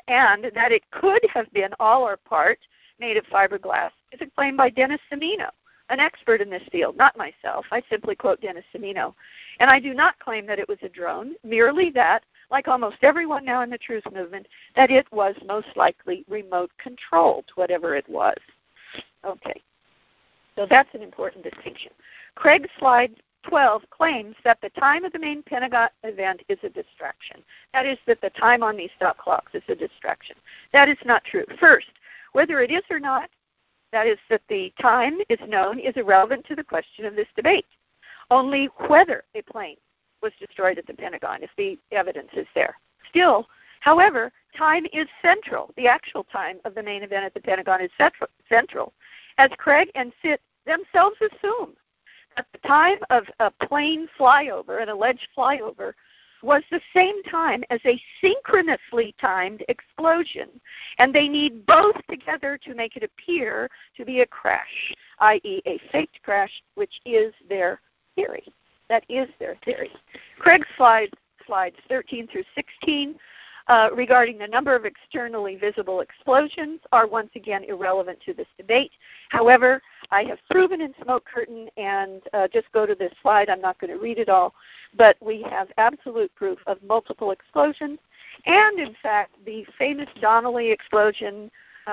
have been all or part made of fiberglass is a claim by Dennis Cimino, an expert in this field, not myself. I simply quote Dennis Cimino. And I do not claim that it was a drone, merely that, like almost everyone now in the truth movement, that it was most likely remote controlled, whatever it was. Okay, so that's an important distinction. Craig's slide 12 claims that the time of the main Pentagon event is a distraction. That is, that the time on these stop clocks is a distraction. That is not true. First, whether it is or not, that is, that the time is known, is irrelevant to the question of this debate. Only whether a plane was destroyed at the Pentagon, if the evidence is there. Still, however, time is central. The actual time of the main event at the Pentagon is central, as Craig and SIT themselves assume that the time of a plane flyover, an alleged flyover, was the same time as a synchronously timed explosion, and they need both together to make it appear to be a crash, i.e. a faked crash, which is their theory. That is their theory. Craig's slides 13 through 16 regarding the number of externally visible explosions are once again irrelevant to this debate. However, I have proven in Smoke Curtain, and just go to this slide, I'm not going to read it all, but we have absolute proof of multiple explosions. And in fact, the famous Donnelly explosion,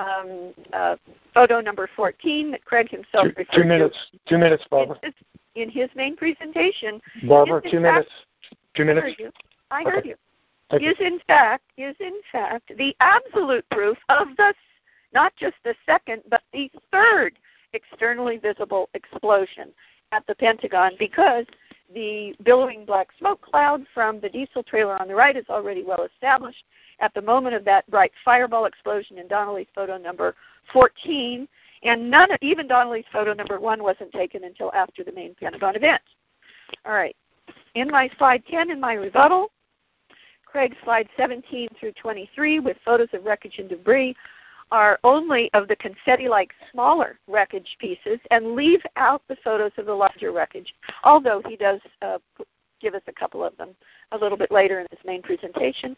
photo number 14 that Craig himself referred to. 2 minutes, Barbara. In his main presentation. Barbara, 2 minutes. 2 minutes. I heard you. Is in fact the absolute proof of the, not just the second, but the third externally visible explosion at the Pentagon, because the billowing black smoke cloud from the diesel trailer on the right is already well established at the moment of that bright fireball explosion in Donnelly's photo number 14, and even Donnelly's photo number 1 wasn't taken until after the main Pentagon event. All right. In my slide 10, in my rebuttal, Craig's slide 17 through 23 with photos of wreckage and debris are only of the confetti-like smaller wreckage pieces and leave out the photos of the larger wreckage, although he does give us a couple of them a little bit later in his main presentation.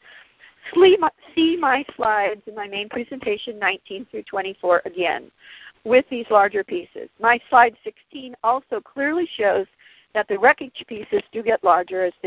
See my slides in my main presentation 19 through 24 again with these larger pieces. My slide 16 also clearly shows that the wreckage pieces do get larger as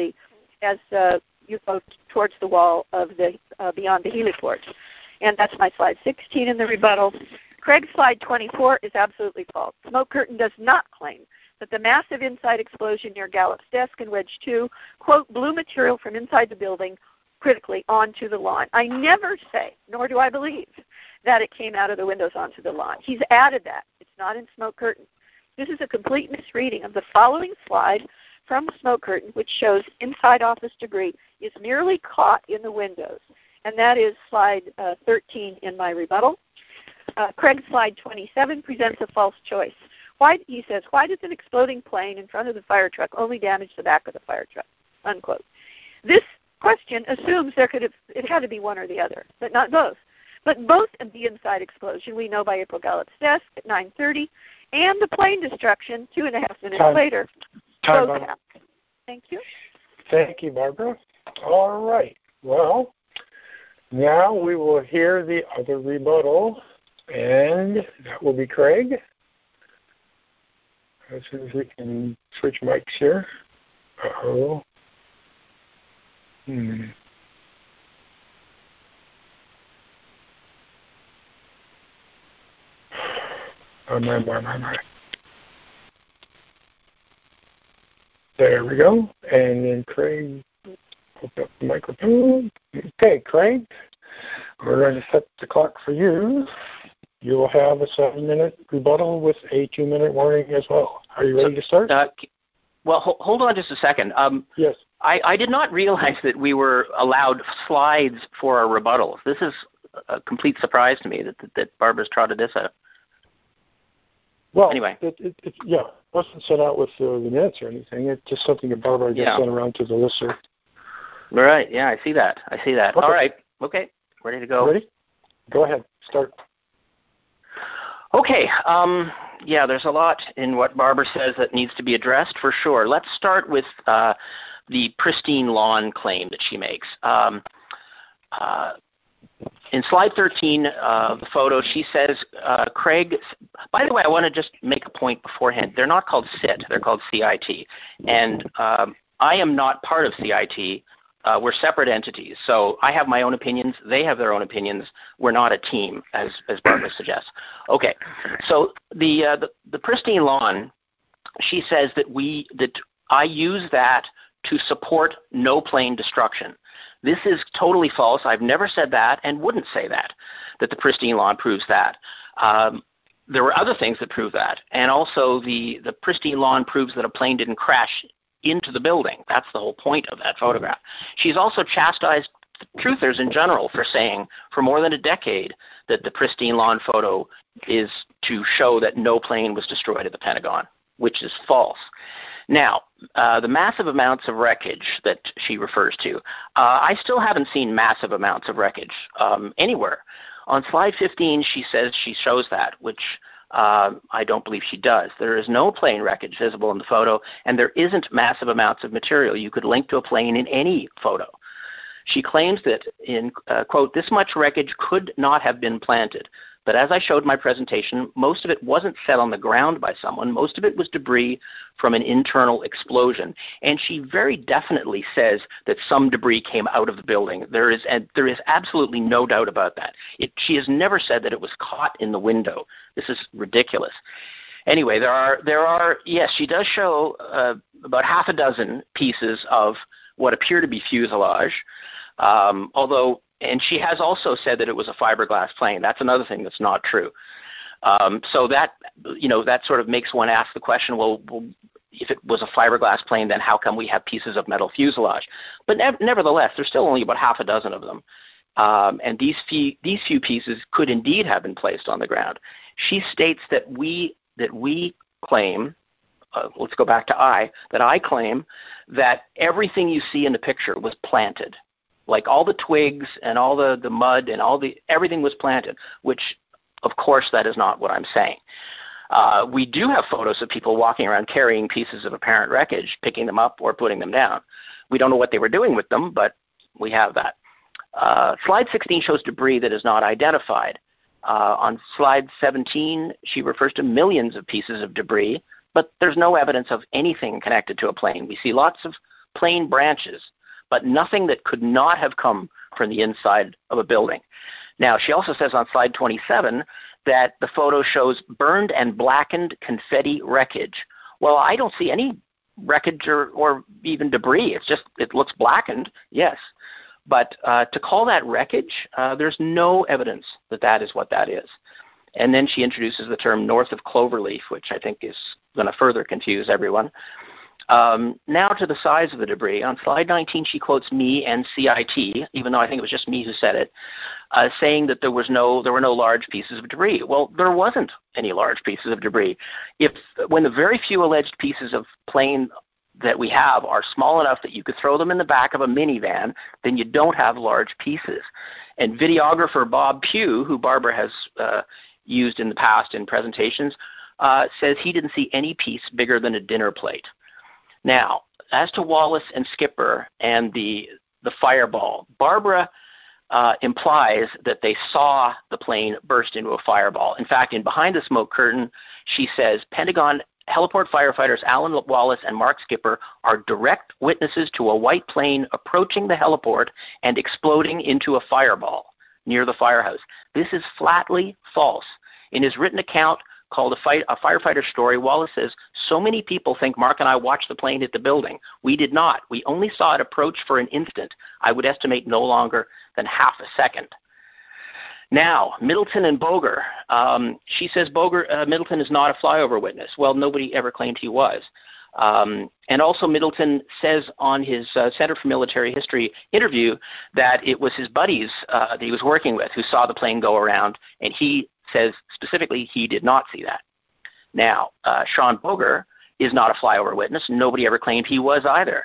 you go towards the wall of the beyond the heliport. And that's my slide 16 in the rebuttal. Craig's slide 24 is absolutely false. Smoke Curtain does not claim that the massive inside explosion near Gallup's desk in Wedge 2, quote, blew material from inside the building critically onto the lawn. I never say, nor do I believe, that it came out of the windows onto the lawn. He's added that. It's not in Smoke Curtain. This is a complete misreading of the following slide from Smoke Curtain, which shows inside office debris is merely caught in the windows. And that is slide 13 in my rebuttal. Craig's slide 27 presents a false choice. He says, why does an exploding plane in front of the fire truck only damage the back of the fire truck? Unquote. This question assumes it had to be one or the other, but not both. But both of the inside explosion we know by April Gallup's desk at 9:30 and the plane destruction 2.5 minutes later. Both happened. Thank you. Thank you, Barbara. All right. Well, now we will hear the other rebuttal, and that will be Craig. As soon as we can switch mics here. Uh-oh. My. There we go. And then Craig, open up the microphone. Okay, Craig, we're going to set the clock for you. You will have a 7-minute rebuttal with a 2-minute warning as well. Are you ready to start? Well, hold on just a second. Yes. I did not realize that we were allowed slides for our rebuttals. This is a complete surprise to me that Barbara's trotted this out. Well, anyway. It wasn't sent out with the minutes or anything. It's just something that Barbara just sent around to the listener. All right. Yeah, I see that. Okay. All right. Okay. Ready to go? Ready? Go ahead. Start. Okay. There's a lot in what Barbara says that needs to be addressed for sure. Let's start with the pristine lawn claim that she makes. In slide 13 of the photo, she says, Craig, by the way, I want to just make a point beforehand. They're not called CIT. They're called CIT. And I am not part of CIT. We're separate entities. So I have my own opinions. They have their own opinions. We're not a team, as Barbara suggests. Okay. So the pristine lawn, she says that I use that to support no plane destruction. This is totally false. I've never said that and wouldn't say that the pristine lawn proves that. There were other things that prove that. And also the pristine lawn proves that a plane didn't crash into the building. That's the whole point of that photograph. She's also chastised truthers in general for saying for more than a decade that the pristine lawn photo is to show that no plane was destroyed at the Pentagon, which is false. Now, the massive amounts of wreckage that she refers to, I still haven't seen massive amounts of wreckage anywhere. On slide 15, she says she shows that, which I don't believe she does. There is no plane wreckage visible in the photo, and there isn't massive amounts of material you could link to a plane in any photo. She claims that, in quote, this much wreckage could not have been planted. But as I showed in my presentation, most of it wasn't set on the ground by someone. Most of it was debris from an internal explosion. And she very definitely says that some debris came out of the building. There is absolutely no doubt about that. She has never said that it was caught in the window. This is ridiculous. Anyway, there are yes, she does show about half a dozen pieces of what appear to be fuselage, and she has also said that it was a fiberglass plane. That's another thing that's not true. So that sort of makes one ask the question, well, if it was a fiberglass plane, then how come we have pieces of metal fuselage? But nevertheless, there's still only about half a dozen of them. And these few pieces could indeed have been placed on the ground. She states that we claim, let's go back to I claim that everything you see in the picture was planted. Like all the twigs and all the mud and everything was planted, which, of course, that is not what I'm saying. We do have photos of people walking around carrying pieces of apparent wreckage, picking them up or putting them down. We don't know what they were doing with them, but we have that. Slide 16 shows debris that is not identified. On slide 17, she refers to millions of pieces of debris, but there's no evidence of anything connected to a plane. We see lots of plane branches, but nothing that could not have come from the inside of a building. Now, she also says on slide 27 that the photo shows burned and blackened confetti wreckage. Well, I don't see any wreckage or even debris. It looks blackened, yes. But to call that wreckage, there's no evidence that is what that is. And then she introduces the term north of Cloverleaf, which I think is going to further confuse everyone. Now to the size of the debris. On slide 19, she quotes me and CIT, even though I think it was just me who said it, saying that there were no large pieces of debris. Well, there wasn't any large pieces of debris. When the very few alleged pieces of plane that we have are small enough that you could throw them in the back of a minivan, then you don't have large pieces. And videographer Bob Pugh, who Barbara has used in the past in presentations, says he didn't see any piece bigger than a dinner plate. Now, as to Wallace and Skipper and the fireball, Barbara implies that they saw the plane burst into a fireball. In fact, in Behind the Smoke Curtain, she says Pentagon heliport firefighters Alan Wallace and Mark Skipper are direct witnesses to a white plane approaching the heliport and exploding into a fireball near the firehouse. This is flatly false. In his written account called A Firefighter Story, Wallace says, so many people think Mark and I watched the plane hit the building. We did not. We only saw it approach for an instant. I would estimate no longer than half a second. Now, Middleton and Boger. She says Middleton is not a flyover witness. Well, nobody ever claimed he was. And also Middleton says on his Center for Military History interview that it was his buddies that he was working with who saw the plane go around, and he says specifically he did not see that. Now, Sean Boger is not a flyover witness. Nobody ever claimed he was either.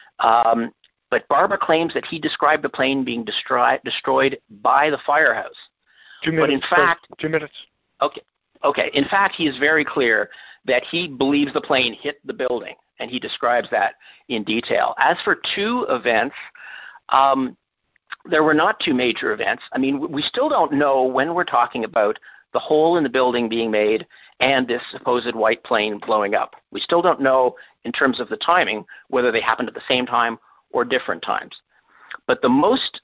But Barbara claims that he described the plane being destroyed by the firehouse. 2 minutes. But in fact, 2 minutes. Okay. In fact, he is very clear that he believes the plane hit the building, and he describes that in detail. As for two events, there were not two major events. I mean, we still don't know when we're talking about the hole in the building being made and this supposed white plane blowing up. We still don't know in terms of the timing whether they happened at the same time or different times. But the most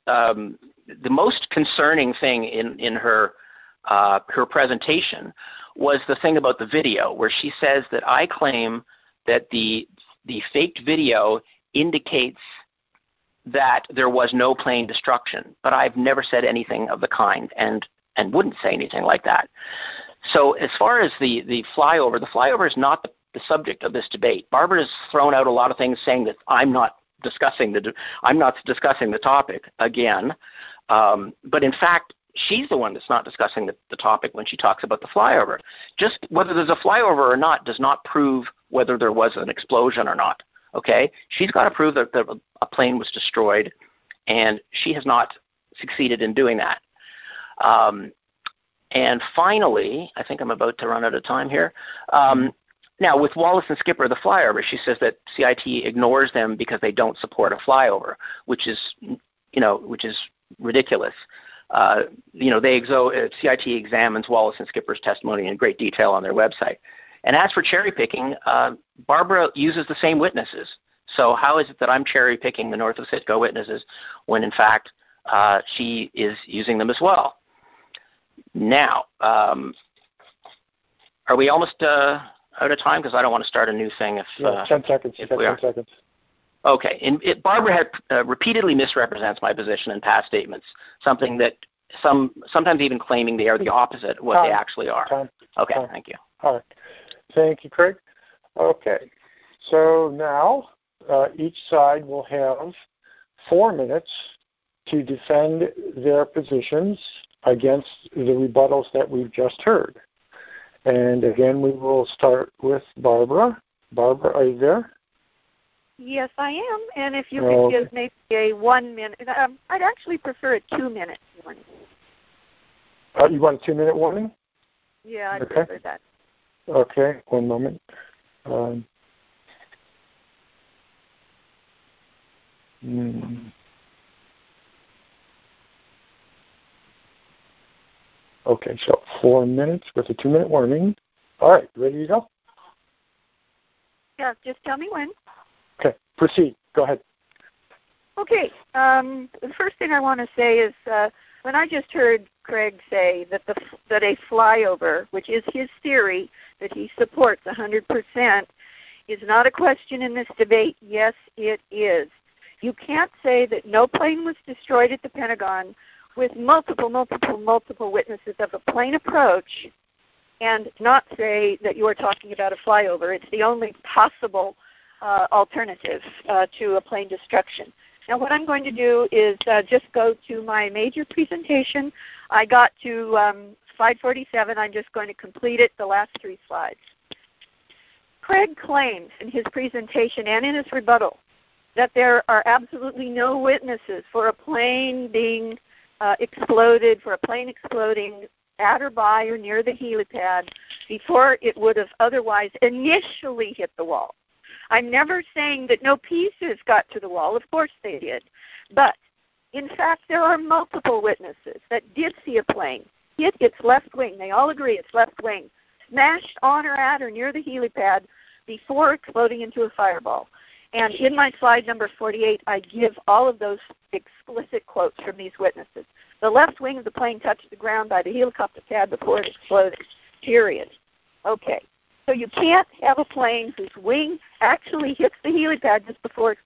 concerning thing in her presentation was the thing about the video, where she says that I claim that the faked video indicates that there was no plane destruction, but I've never said anything of the kind and wouldn't say anything like that. So as far as the flyover is not the subject of this debate. Barbara has thrown out a lot of things saying that I'm not discussing the topic again, but in fact, she's the one that's not discussing the topic when she talks about the flyover. Just whether there's a flyover or not does not prove whether there was an explosion or not. Okay? She's got to prove that a plane was destroyed, and she has not succeeded in doing that. And finally, I think I'm about to run out of time here. Now, with Wallace and Skipper, the flyover, she says that CIT ignores them because they don't support a flyover, which is which is ridiculous. CIT examines Wallace and Skipper's testimony in great detail on their website. And as for cherry picking, Barbara uses the same witnesses. So how is it that I'm cherry picking the North of Citgo witnesses when in fact she is using them as well? Now, are we almost out of time? Because I don't want to start a new thing. 10 seconds. 10 seconds. Okay. Barbara repeatedly misrepresents my position in past statements, something that sometimes even claiming they are the opposite of what they actually are. Okay, thank you. All right. Thank you, Craig. Okay. So now each side will have 4 minutes to defend their positions against the rebuttals that we've just heard. And again, we will start with Barbara. Barbara, are you there? Yes, I am. And if you could give maybe a 1 minute, I'd actually prefer a 2-minute warning. You want a 2-minute warning? Yeah, I'd prefer that. Okay, 1 moment. Okay, so 4 minutes with a 2-minute warning. All right, ready to go? Yeah, just tell me when. Okay, proceed. Go ahead. Okay, the first thing I want to say is when I just heard Craig say that a flyover, which is his theory that he supports 100%, is not a question in this debate. Yes, it is. You can't say that no plane was destroyed at the Pentagon with multiple witnesses of a plane approach and not say that you are talking about a flyover. It's the only possible alternative to a plane destruction. Now what I'm going to do is just go to my major presentation. I got to slide 47. I'm just going to complete it, the last 3 slides. Craig claims in his presentation and in his rebuttal that there are absolutely no witnesses for a plane being exploded, for a plane exploding at or by or near the helipad before it would have otherwise initially hit the wall. I'm never saying that no pieces got to the wall. Of course they did. But, in fact, there are multiple witnesses that did see a plane hit its left wing. They all agree it's left wing. Smashed on or at or near the helipad before exploding into a fireball. And in my slide number 48, I give all of those explicit quotes from these witnesses. The left wing of the plane touched the ground by the helicopter pad before it exploded, period. Okay, so you can't have a plane whose wing actually hits the helipad just before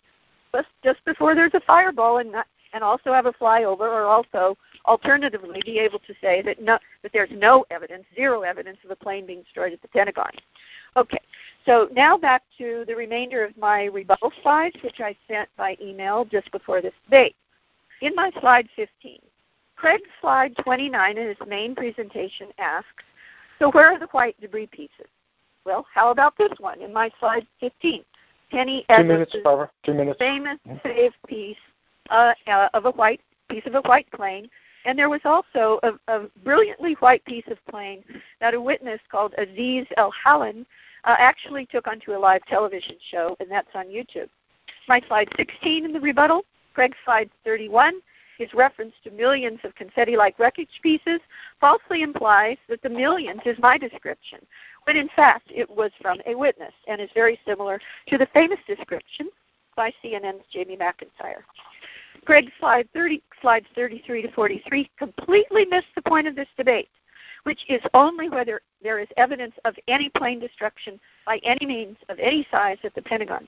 there's a fireball and also have a flyover, or also alternatively be able to say that there's no evidence, zero evidence of a plane being destroyed at the Pentagon. Okay, so now back to the remainder of my rebuttal slides, which I sent by email just before this debate. In my slide 15, Craig's slide 29 in his main presentation asks, so where are the white debris pieces? Well, how about this one in my slide 15? Penny Edmonds' 2 minutes. famous saved piece of a white plane. And there was also a brilliantly white piece of plane that a witness called Aziz El-Hallan actually took onto a live television show, and that's on YouTube. My slide 16 in the rebuttal, Craig's slide 31, his reference to millions of confetti-like wreckage pieces falsely implies that the millions is my description, when in fact it was from a witness and is very similar to the famous description by CNN's Jamie McIntyre. Craig's slides 33 to 43 completely missed the point of this debate, which is only whether there is evidence of any plane destruction by any means of any size at the Pentagon.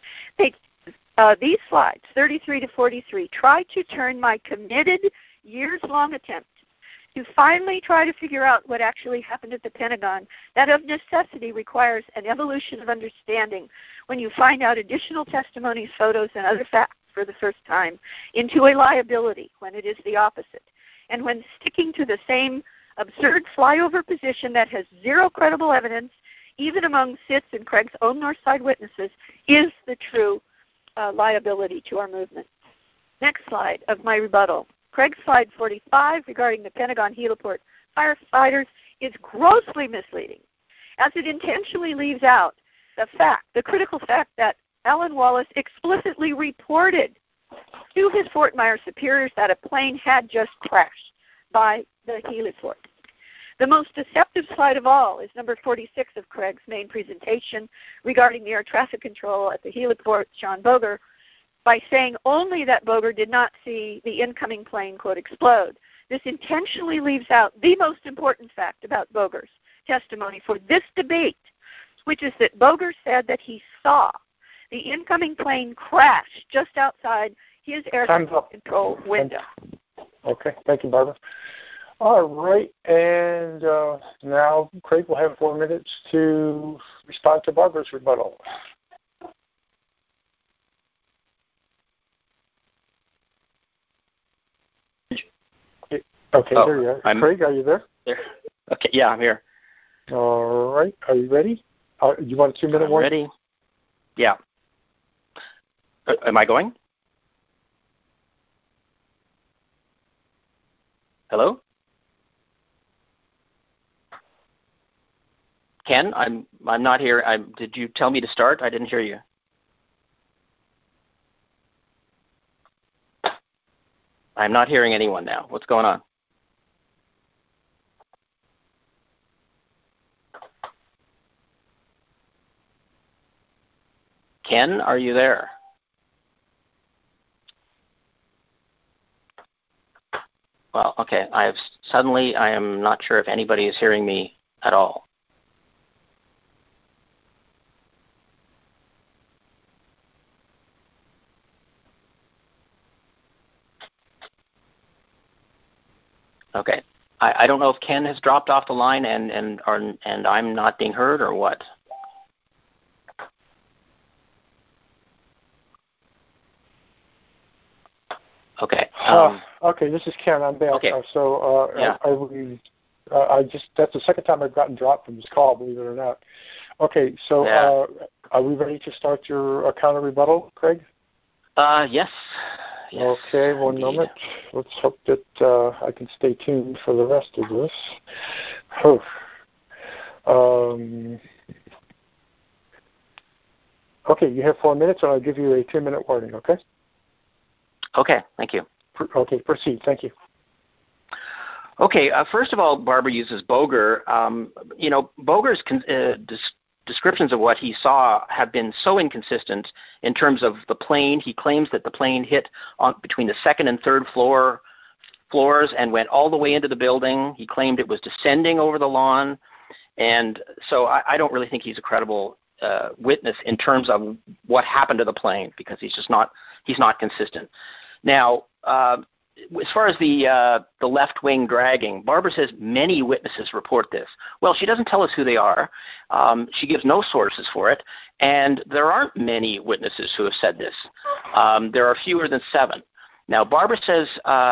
These slides, 33 to 43, try to turn my committed years-long attempt to finally try to figure out what actually happened at the Pentagon, that of necessity requires an evolution of understanding when you find out additional testimonies, photos, and other facts for the first time, into a liability when it is the opposite. And when sticking to the same absurd flyover position that has zero credible evidence, even among Sitz and Craig's own North Side witnesses, is the true liability to our movement. Next slide of my rebuttal. Craig's slide 45 regarding the Pentagon heliport firefighters is grossly misleading, as it intentionally leaves out the critical fact that Alan Wallace explicitly reported to his Fort Myers superiors that a plane had just crashed by the heliport. The most deceptive slide of all is number 46 of Craig's main presentation regarding the air traffic control at the heliport, Sean Boger, by saying only that Boger did not see the incoming plane, quote, explode. This intentionally leaves out the most important fact about Boger's testimony for this debate, which is that Boger said that he saw the incoming plane crash just outside his air traffic control window. Okay, thank you, Barbara. All right, and now Craig will have 4 minutes to respond to Barbara's rebuttal. Okay, there you are. Craig, are you there? There. Okay, yeah, I'm here. All right, are you ready? You want a 2-minute warning? Ready? Yeah. Am I going? Hello? Ken, I'm not here. Did you tell me to start? I didn't hear you. I'm not hearing anyone now. What's going on? Ken, are you there? Well, okay. I am not sure if anybody is hearing me at all. Okay. I don't know if Ken has dropped off the line and I'm not being heard or what. Okay. Okay, this is Ken. I'm back. Okay. Yeah. That's the second time I've gotten dropped from this call, believe it or not. Okay, so are we ready to start your counter rebuttal, Craig? Yes. Okay, one moment. Let's hope that I can stay tuned for the rest of this. Okay, you have 4 minutes, and I'll give you a 2-minute warning, okay? Okay, thank you. Okay, proceed. Thank you. Okay, first of all, Barbara uses Boger. Boger's descriptions of what he saw have been so inconsistent in terms of the plane. He claims that the plane hit between the second and third floors and went all the way into the building. He claimed it was descending over the lawn. And so I don't really think he's a credible witness in terms of what happened to the plane, because he's not consistent. Now, as far as the left wing dragging, Barbara says many witnesses report this. Well, she doesn't tell us who they are. She gives no sources for it, and there aren't many witnesses who have said this. There are fewer than 7. Now, Barbara says,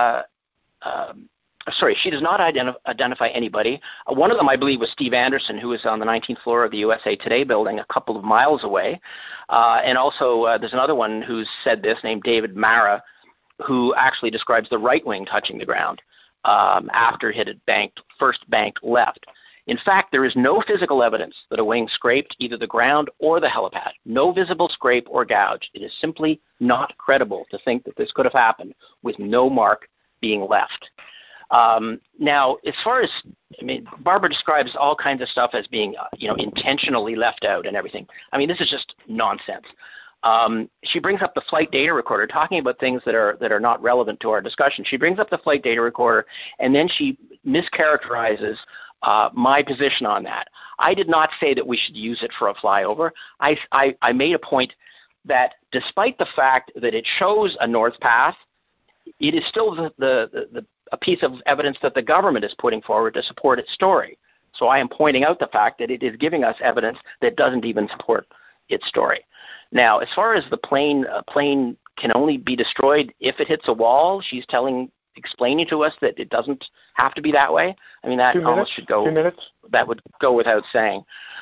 she does not identify anybody. One of them, I believe, was Steve Anderson, who was on the 19th floor of the USA Today building a couple of miles away. And also, there's another one who's said this, named David Mara, who actually describes the right wing touching the ground after it had first banked left. In fact, there is no physical evidence that a wing scraped either the ground or the helipad. No visible scrape or gouge. It is simply not credible to think that this could have happened with no mark being left. Now, as far as, Barbara describes all kinds of stuff as being, intentionally left out and everything. This is just nonsense. She brings up the flight data recorder, talking about things that are not relevant to our discussion. She brings up the flight data recorder, and then she mischaracterizes my position on that. I did not say that we should use it for a flyover. I made a point that despite the fact that it shows a north path, it is still a piece of evidence that the government is putting forward to support its story. So I am pointing out the fact that it is giving us evidence that doesn't even support its story. Now, as far as a plane can only be destroyed if it hits a wall, she's explaining to us that it doesn't have to be that way. That almost should go. 2 minutes. That would go without saying.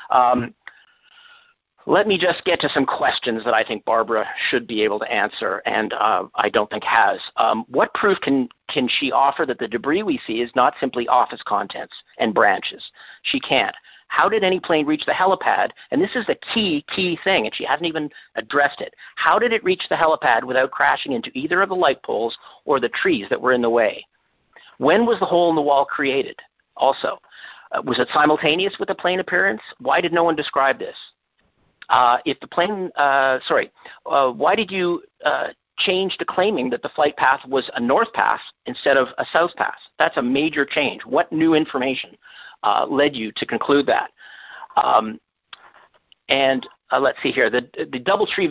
Let me just get to some questions that I think Barbara should be able to answer, and I don't think has. What proof can she offer that the debris we see is not simply office contents and branches? She can't. How did any plane reach the helipad? And this is the key thing, and she hasn't even addressed it. How did it reach the helipad without crashing into either of the light poles or the trees that were in the way? When was the hole in the wall created? Also, was it simultaneous with the plane appearance? Why did no one describe this? If the plane, why did you change to claiming that the flight path was a north path instead of a south path? That's a major change. What new information led you to conclude that? Let's see here. The DoubleTree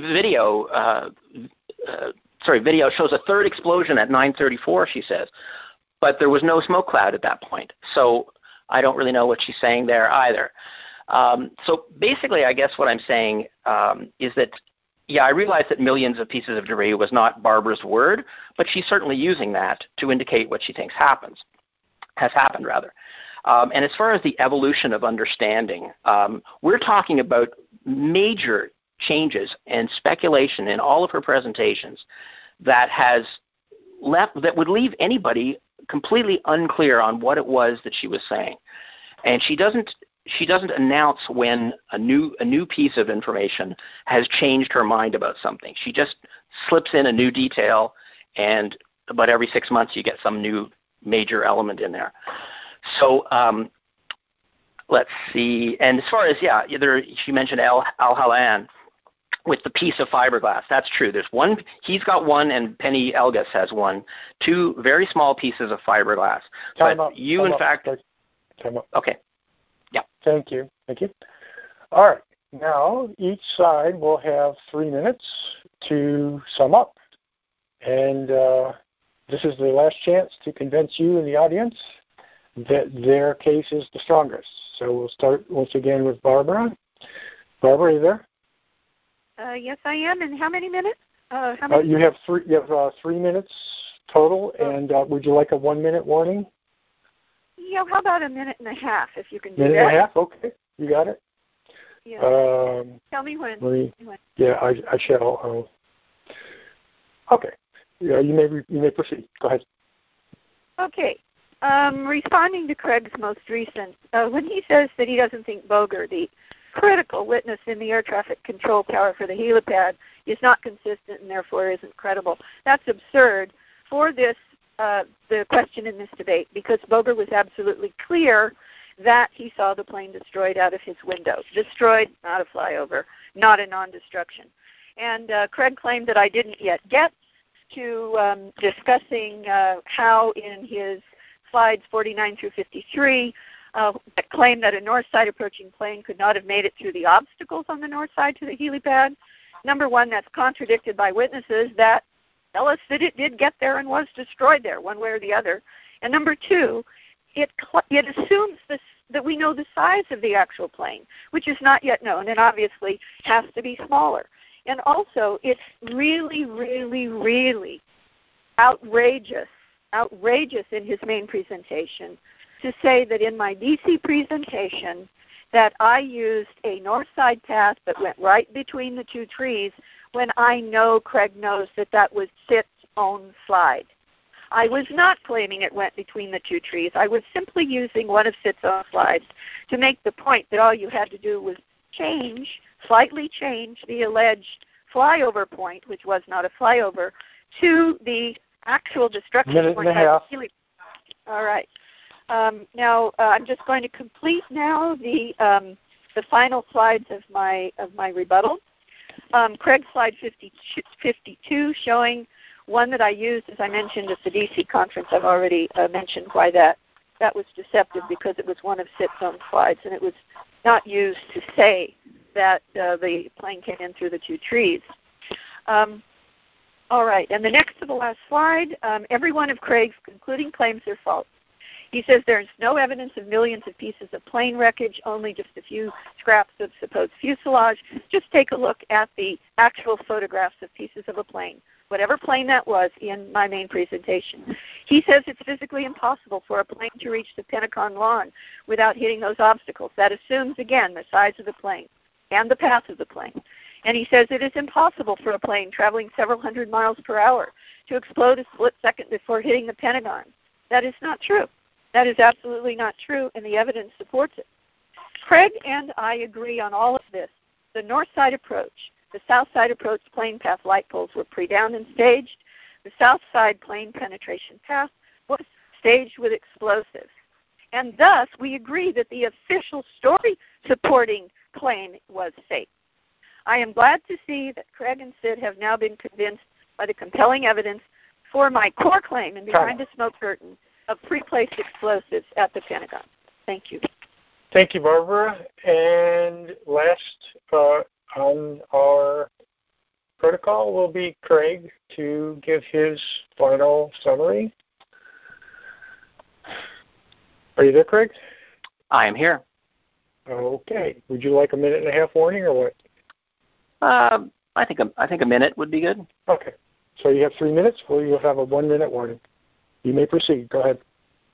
video shows a third explosion at 9:34, she says, but there was no smoke cloud at that point. So I don't really know what she's saying there either. So basically, I guess what I'm saying is that, yeah, I realize that millions of pieces of debris was not Barbara's word, but she's certainly using that to indicate what she thinks has happened. And as far as the evolution of understanding, we're talking about major changes and speculation in all of her presentations that would leave anybody completely unclear on what it was that she was saying. And she doesn't announce when a new piece of information has changed her mind about something. She just slips in a new detail, and about every 6 months you get some new major element in there. So let's see. And as far as, she mentioned Al Halan with the piece of fiberglass. That's true. There's one. He's got one, and Penny Elgas has one. Two very small pieces of fiberglass. Time up. Okay. Yeah. Thank you. All right. Now, each side will have 3 minutes to sum up. And this is the last chance to convince you in the audience that their case is the strongest. So we'll start once again with Barbara. Barbara, are you there? Yes, I am. And how many minutes? You have 3 minutes total. And would you like a 1 minute warning? Yeah, how about a minute and a half, if you can do that? Minute and a half? Okay, you got it. Yeah. Tell me when. I shall. Okay. Yeah, you may proceed. Go ahead. Okay. Responding to Craig's most recent, when he says that he doesn't think Boger, the critical witness in the air traffic control tower for the helipad, is not consistent and therefore isn't credible, that's absurd for this the question in this debate, because Boger was absolutely clear that he saw the plane destroyed out of his window. Destroyed, not a flyover, not a non-destruction. And Craig claimed that I didn't yet get to discussing how in his slides 49 through 53 claimed that a north side approaching plane could not have made it through the obstacles on the north side to the helipad. Number one, that's contradicted by witnesses that tell us that it did get there and was destroyed there, one way or the other. And number two, it assumes that we know the size of the actual plane, which is not yet known and obviously has to be smaller. And also, it's really, really, really outrageous in his main presentation to say that in my DC presentation that I used a north side path that went right between the two trees when I know Craig knows that was SIT's own slide. I was not claiming it went between the two trees. I was simply using one of SIT's own slides to make the point that all you had to do was slightly change the alleged flyover point, which was not a flyover, to the actual destruction point. All right. Now I'm just going to complete now the final slides of my rebuttal. Craig's slide 52 showing one that I used, as I mentioned, at the DC conference. I've already mentioned why that was deceptive, because it was one of SIT's own slides, and it was not used to say that the plane came in through the two trees. All right, and the next to the last slide, every one of Craig's concluding claims are false. He says there's no evidence of millions of pieces of plane wreckage, only just a few scraps of supposed fuselage. Just take a look at the actual photographs of pieces of a plane, whatever plane that was, in my main presentation. He says it's physically impossible for a plane to reach the Pentagon lawn without hitting those obstacles. That assumes, again, the size of the plane and the path of the plane. And he says it is impossible for a plane traveling several hundred miles per hour to explode a split second before hitting the Pentagon. That is not true. That is absolutely not true, and the evidence supports it. Craig and I agree on all of this. The north side approach, the south side approach plane path light poles were pre-downed and staged. The south side plane penetration path was staged with explosives. And thus, we agree that the official story supporting claim was safe. I am glad to see that Craig and Sid have now been convinced by the compelling evidence for my core claim and behind the smoke curtain of pre-placed explosives at the Pentagon. Thank you. Thank you, Barbara. And last on our protocol will be Craig to give his final summary. Are you there, Craig? I am here. Okay. Would you like a minute and a half warning or what? I think a minute would be good. Okay. So you have 3 minutes, or you'll have a 1 minute warning. You may proceed. Go ahead.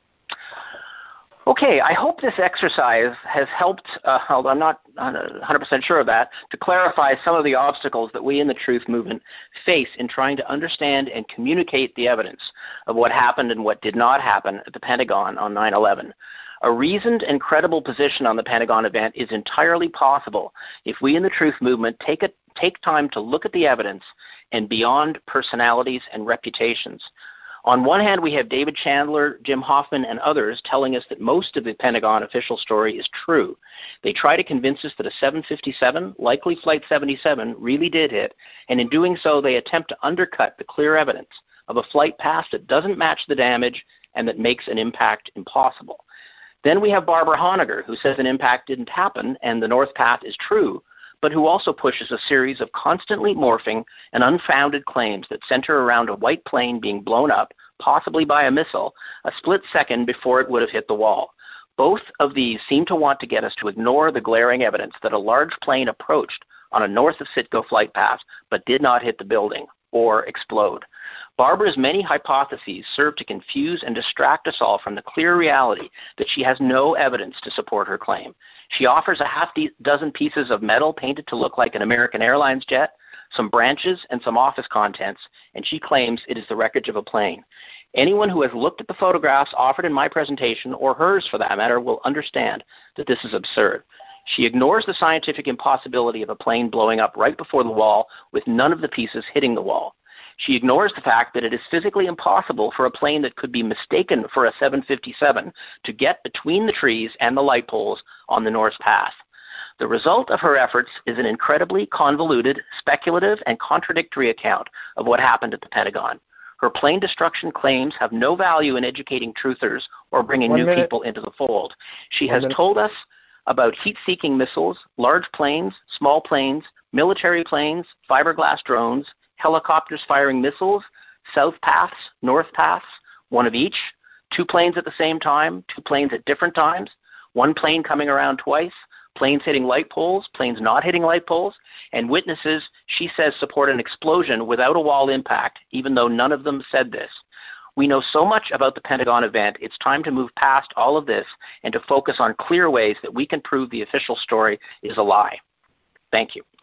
Okay, I hope this exercise has helped, although I'm not 100% sure of that, to clarify some of the obstacles that we in the Truth Movement face in trying to understand and communicate the evidence of what happened and what did not happen at the Pentagon on 9/11. A reasoned and credible position on the Pentagon event is entirely possible if we in the Truth Movement take time to look at the evidence and beyond personalities and reputations. On one hand, we have David Chandler, Jim Hoffman, and others telling us that most of the Pentagon official story is true. They try to convince us that a 757, likely Flight 77, really did hit, and in doing so, they attempt to undercut the clear evidence of a flight path that doesn't match the damage and that makes an impact impossible. Then we have Barbara Honegger, who says an impact didn't happen and the North Path is true, but who also pushes a series of constantly morphing and unfounded claims that center around a white plane being blown up, possibly by a missile, a split second before it would have hit the wall. Both of these seem to want to get us to ignore the glaring evidence that a large plane approached on a north of Sitco flight path but did not hit the building or explode. Barbara's many hypotheses serve to confuse and distract us all from the clear reality that she has no evidence to support her claim. She offers a half dozen pieces of metal painted to look like an American Airlines jet, some branches, and some office contents, and she claims it is the wreckage of a plane. Anyone who has looked at the photographs offered in my presentation, or hers for that matter, will understand that this is absurd. She ignores the scientific impossibility of a plane blowing up right before the wall with none of the pieces hitting the wall. She ignores the fact that it is physically impossible for a plane that could be mistaken for a 757 to get between the trees and the light poles on the North Path. The result of her efforts is an incredibly convoluted, speculative, and contradictory account of what happened at the Pentagon. Her plane destruction claims have no value in educating truthers or bringing new people into the fold. She has told us about heat-seeking missiles, large planes, small planes, military planes, fiberglass drones, helicopters firing missiles, south paths, north paths, one of each, 2 planes at the same time, 2 planes at different times, 1 plane coming around twice, planes hitting light poles, planes not hitting light poles, and witnesses, she says, support an explosion without a wall impact, even though none of them said this. We know so much about the Pentagon event, it's time to move past all of this and to focus on clear ways that we can prove the official story is a lie. Thank you.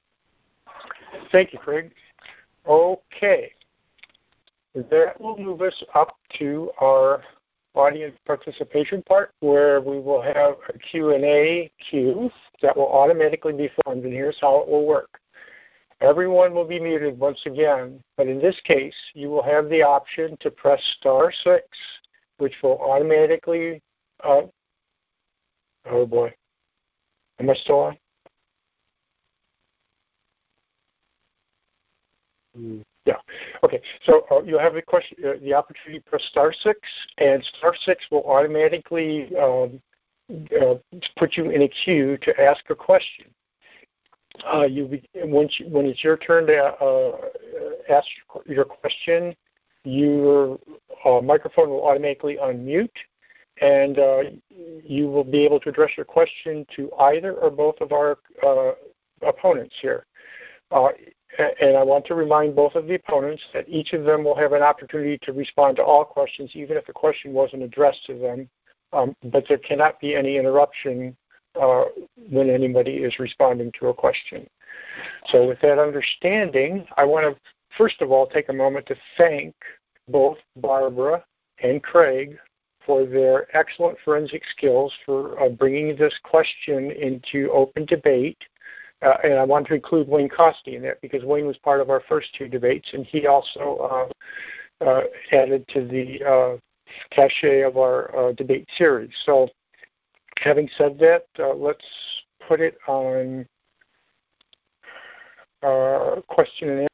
Thank you, Craig. Okay. That will move us up to our audience participation part, where we will have a Q&A queue that will automatically be formed, and here's how it will work. Everyone will be muted once again, but in this case, you will have the option to press *6, which will automatically, oh boy, am I still on? Yeah. Okay. So you'll have the question, the opportunity to press *6, and *6 will automatically put you in a queue to ask a question. When it's your turn to ask your question, your microphone will automatically unmute, and you will be able to address your question to either or both of our opponents here. And I want to remind both of the opponents that each of them will have an opportunity to respond to all questions, even if the question wasn't addressed to them. But there cannot be any interruption when anybody is responding to a question. So with that understanding, I want to, first of all, take a moment to thank both Barbara and Craig for their excellent forensic skills for bringing this question into open debate. And I want to include Wayne Costey in that because Wayne was part of our first two debates, and he also added to the cachet of our debate series. So having said that, let's put it on question and answer.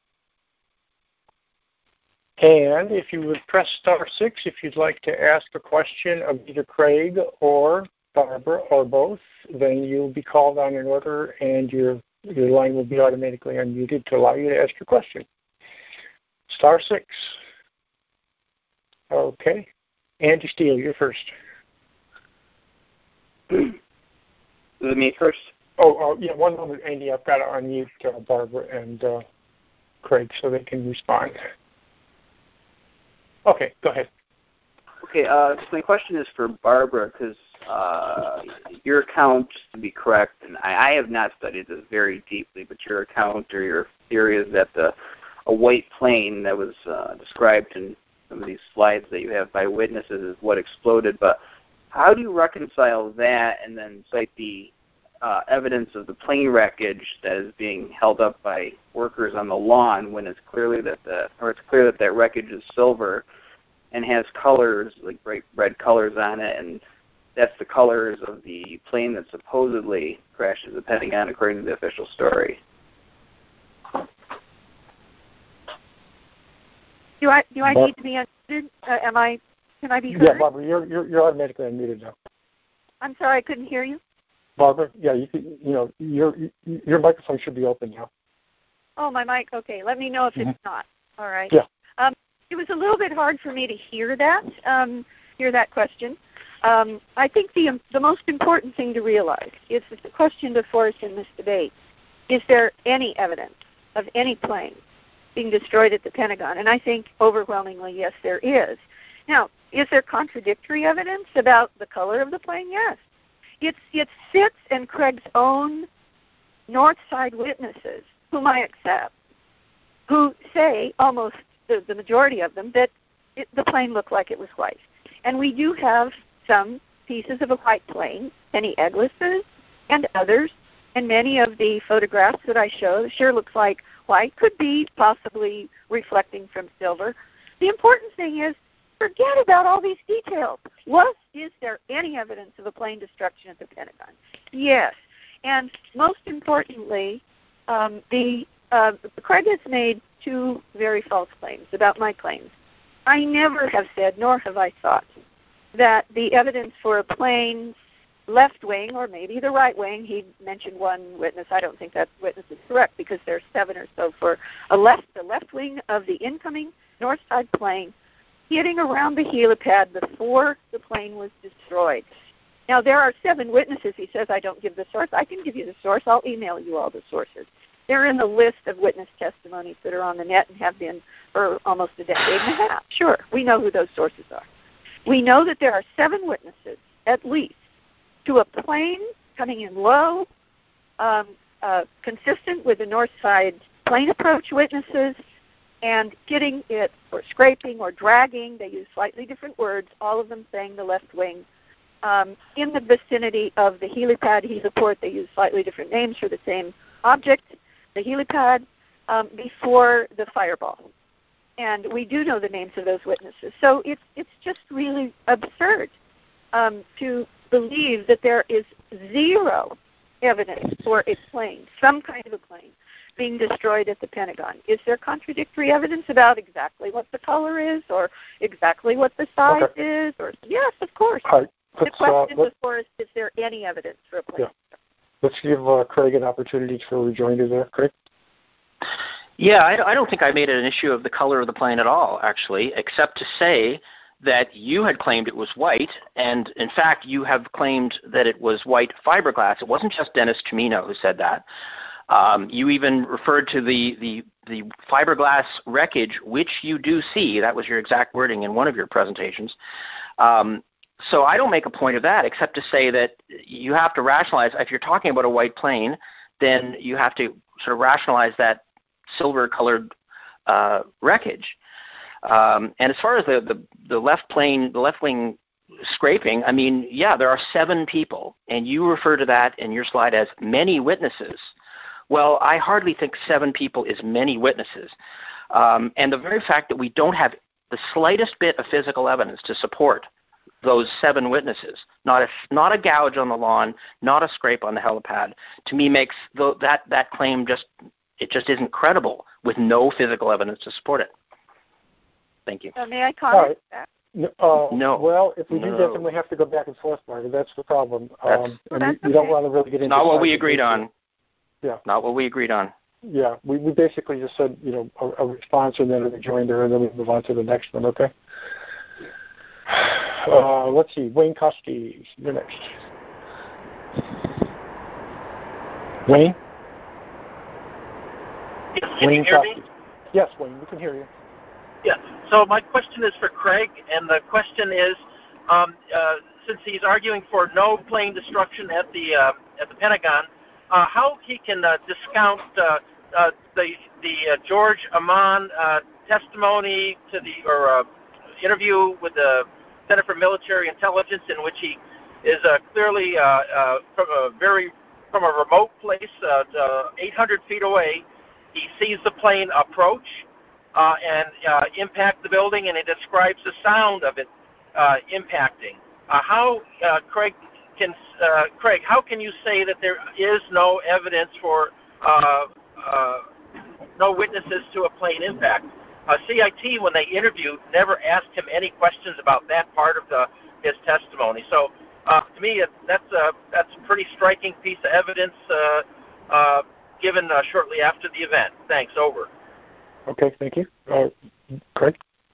And if you would press star 6 if you'd like to ask a question of either Craig or Barbara or both, then you'll be called on in order and your line will be automatically unmuted to allow you to ask your question. Star 6. Okay. Andy Steele, you're first. Me first? Oh, yeah, one moment, Andy. I've got to unmute Barbara and Craig so they can respond. Okay, go ahead. Okay, so my question is for Barbara, because your account, just to be correct, and I have not studied this very deeply, but your account or your theory is that a white plane that was described in some of these slides that you have by witnesses is what exploded. But how do you reconcile that and then cite the evidence of the plane wreckage that is being held up by workers on the lawn when it's clearly that it's clear that wreckage is silver and has colors, like bright red colors on it, and that's the colors of the plane that supposedly crashed at the Pentagon, according to the official story. Do I need to be unmuted? Can I be heard? Yeah, Barbara, you're automatically unmuted now. I'm sorry, I couldn't hear you. Barbara, yeah, your microphone should be open now. Oh, my mic. Okay, let me know if it's not. All right. Yeah. It was a little bit hard for me to hear that question. I think the most important thing to realize is that the question before us in this debate: is there any evidence of any plane being destroyed at the Pentagon? And I think overwhelmingly, yes, there is. Now, is there contradictory evidence about the color of the plane? Yes. It's Fitz and Craig's own North Side witnesses, whom I accept, who say, almost the majority of them, that the plane looked like it was white. And we do have some pieces of a white plane, Penny Eglis's and others, and many of the photographs that I show sure looks like white, could be possibly reflecting from silver. The important thing is, forget about all these details. Is there any evidence of a plane destruction at the Pentagon? Yes. And most importantly, Craig has made two very false claims about my claims. I never have said, nor have I thought, that the evidence for a plane's left wing, or maybe the right wing, he mentioned one witness, I don't think that witness is correct because there's 7 or so, for the left wing of the incoming North Side plane hitting around the helipad before the plane was destroyed. Now, there are 7 witnesses. He says I don't give the source. I can give you the source. I'll email you all the sources. They're in the list of witness testimonies that are on the net and have been for almost a decade and a half. Sure, we know who those sources are. We know that there are 7 witnesses, at least, to a plane coming in low, consistent with the North Side plane approach witnesses, and hitting it or scraping or dragging. They use slightly different words, all of them saying the left wing. In the vicinity of the helipad, heliport, they use slightly different names for the same object, the helipad, before the fireball. And we do know the names of those witnesses. So it's just really absurd to believe that there is zero evidence for a plane, some kind of a plane, being destroyed at the Pentagon. Is there contradictory evidence about exactly what the color is or exactly what the size is? Or yes, of course. Right. The question before us, is there any evidence for a plane? Yeah. Let's give Craig an opportunity for a rejoinder there. Craig? Yeah, I don't think I made it an issue of the color of the plane at all, actually, except to say that you had claimed it was white, and in fact you have claimed that it was white fiberglass. It wasn't just Dennis Chimino who said that. You even referred to the fiberglass wreckage, which you do see. That was your exact wording in one of your presentations. So I don't make a point of that, except to say that you have to rationalize. If you're talking about a white plane, then you have to sort of rationalize that silver-colored wreckage. And as far as the left wing scraping, I mean, yeah, there are 7 people, and you refer to that in your slide as many witnesses. Well, I hardly think 7 people is many witnesses. And the very fact that we don't have the slightest bit of physical evidence to support those 7 witnesses, not a gouge on the lawn, not a scrape on the helipad, to me makes that claim just isn't credible with no physical evidence to support it. Thank you. May I comment? No. Well, if we do that, then we have to go back and forth, Marty. That's the problem. That's you don't want to really get into not what we agreed on. Yeah. Not what we agreed on. Yeah, we basically just said, a response and then a rejoinder, and then we move on to the next one, okay? Let's see. Wayne Koski, you're next. Wayne? Yes, can you hear me? Yes, Wayne, we can hear you. Yeah. So my question is for Craig, and the question is, since he's arguing for no plane destruction at the Pentagon, how he can discount the George Ammann testimony to or interview with the Center for Military Intelligence, in which he is clearly from a remote place, 800 feet away. He sees the plane approach and impact the building, and it describes the sound of it impacting. Craig, how can you say that there is no evidence for no witnesses to a plane impact? CIT, when they interviewed, never asked him any questions about that part of his testimony. So, to me, that's a pretty striking piece of evidence given shortly after the event. Thanks. Over. Okay, thank you. Craig?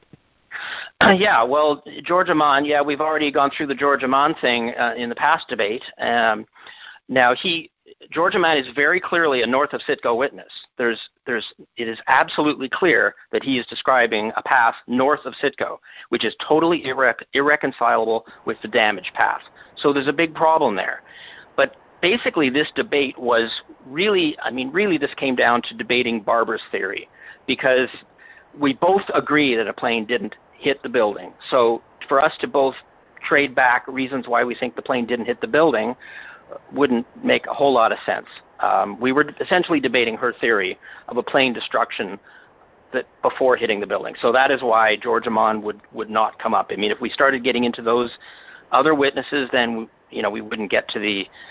Yeah, well, George Ammann, we've already gone through the George Ammann thing in the past debate. Now, George Ammann is very clearly a north of Citgo witness. It is absolutely clear that he is describing a path north of Citgo, which is totally irreconcilable with the damage path. So there's a big problem there. But basically, this debate was really this came down to debating Barber's theory, because we both agree that a plane didn't hit the building. So for us to both trade back reasons why we think the plane didn't hit the building wouldn't make a whole lot of sense. We were essentially debating her theory of a plane destruction that before hitting the building. So that is why George Ammann would not come up. I mean, if we started getting into those other witnesses, then we wouldn't get to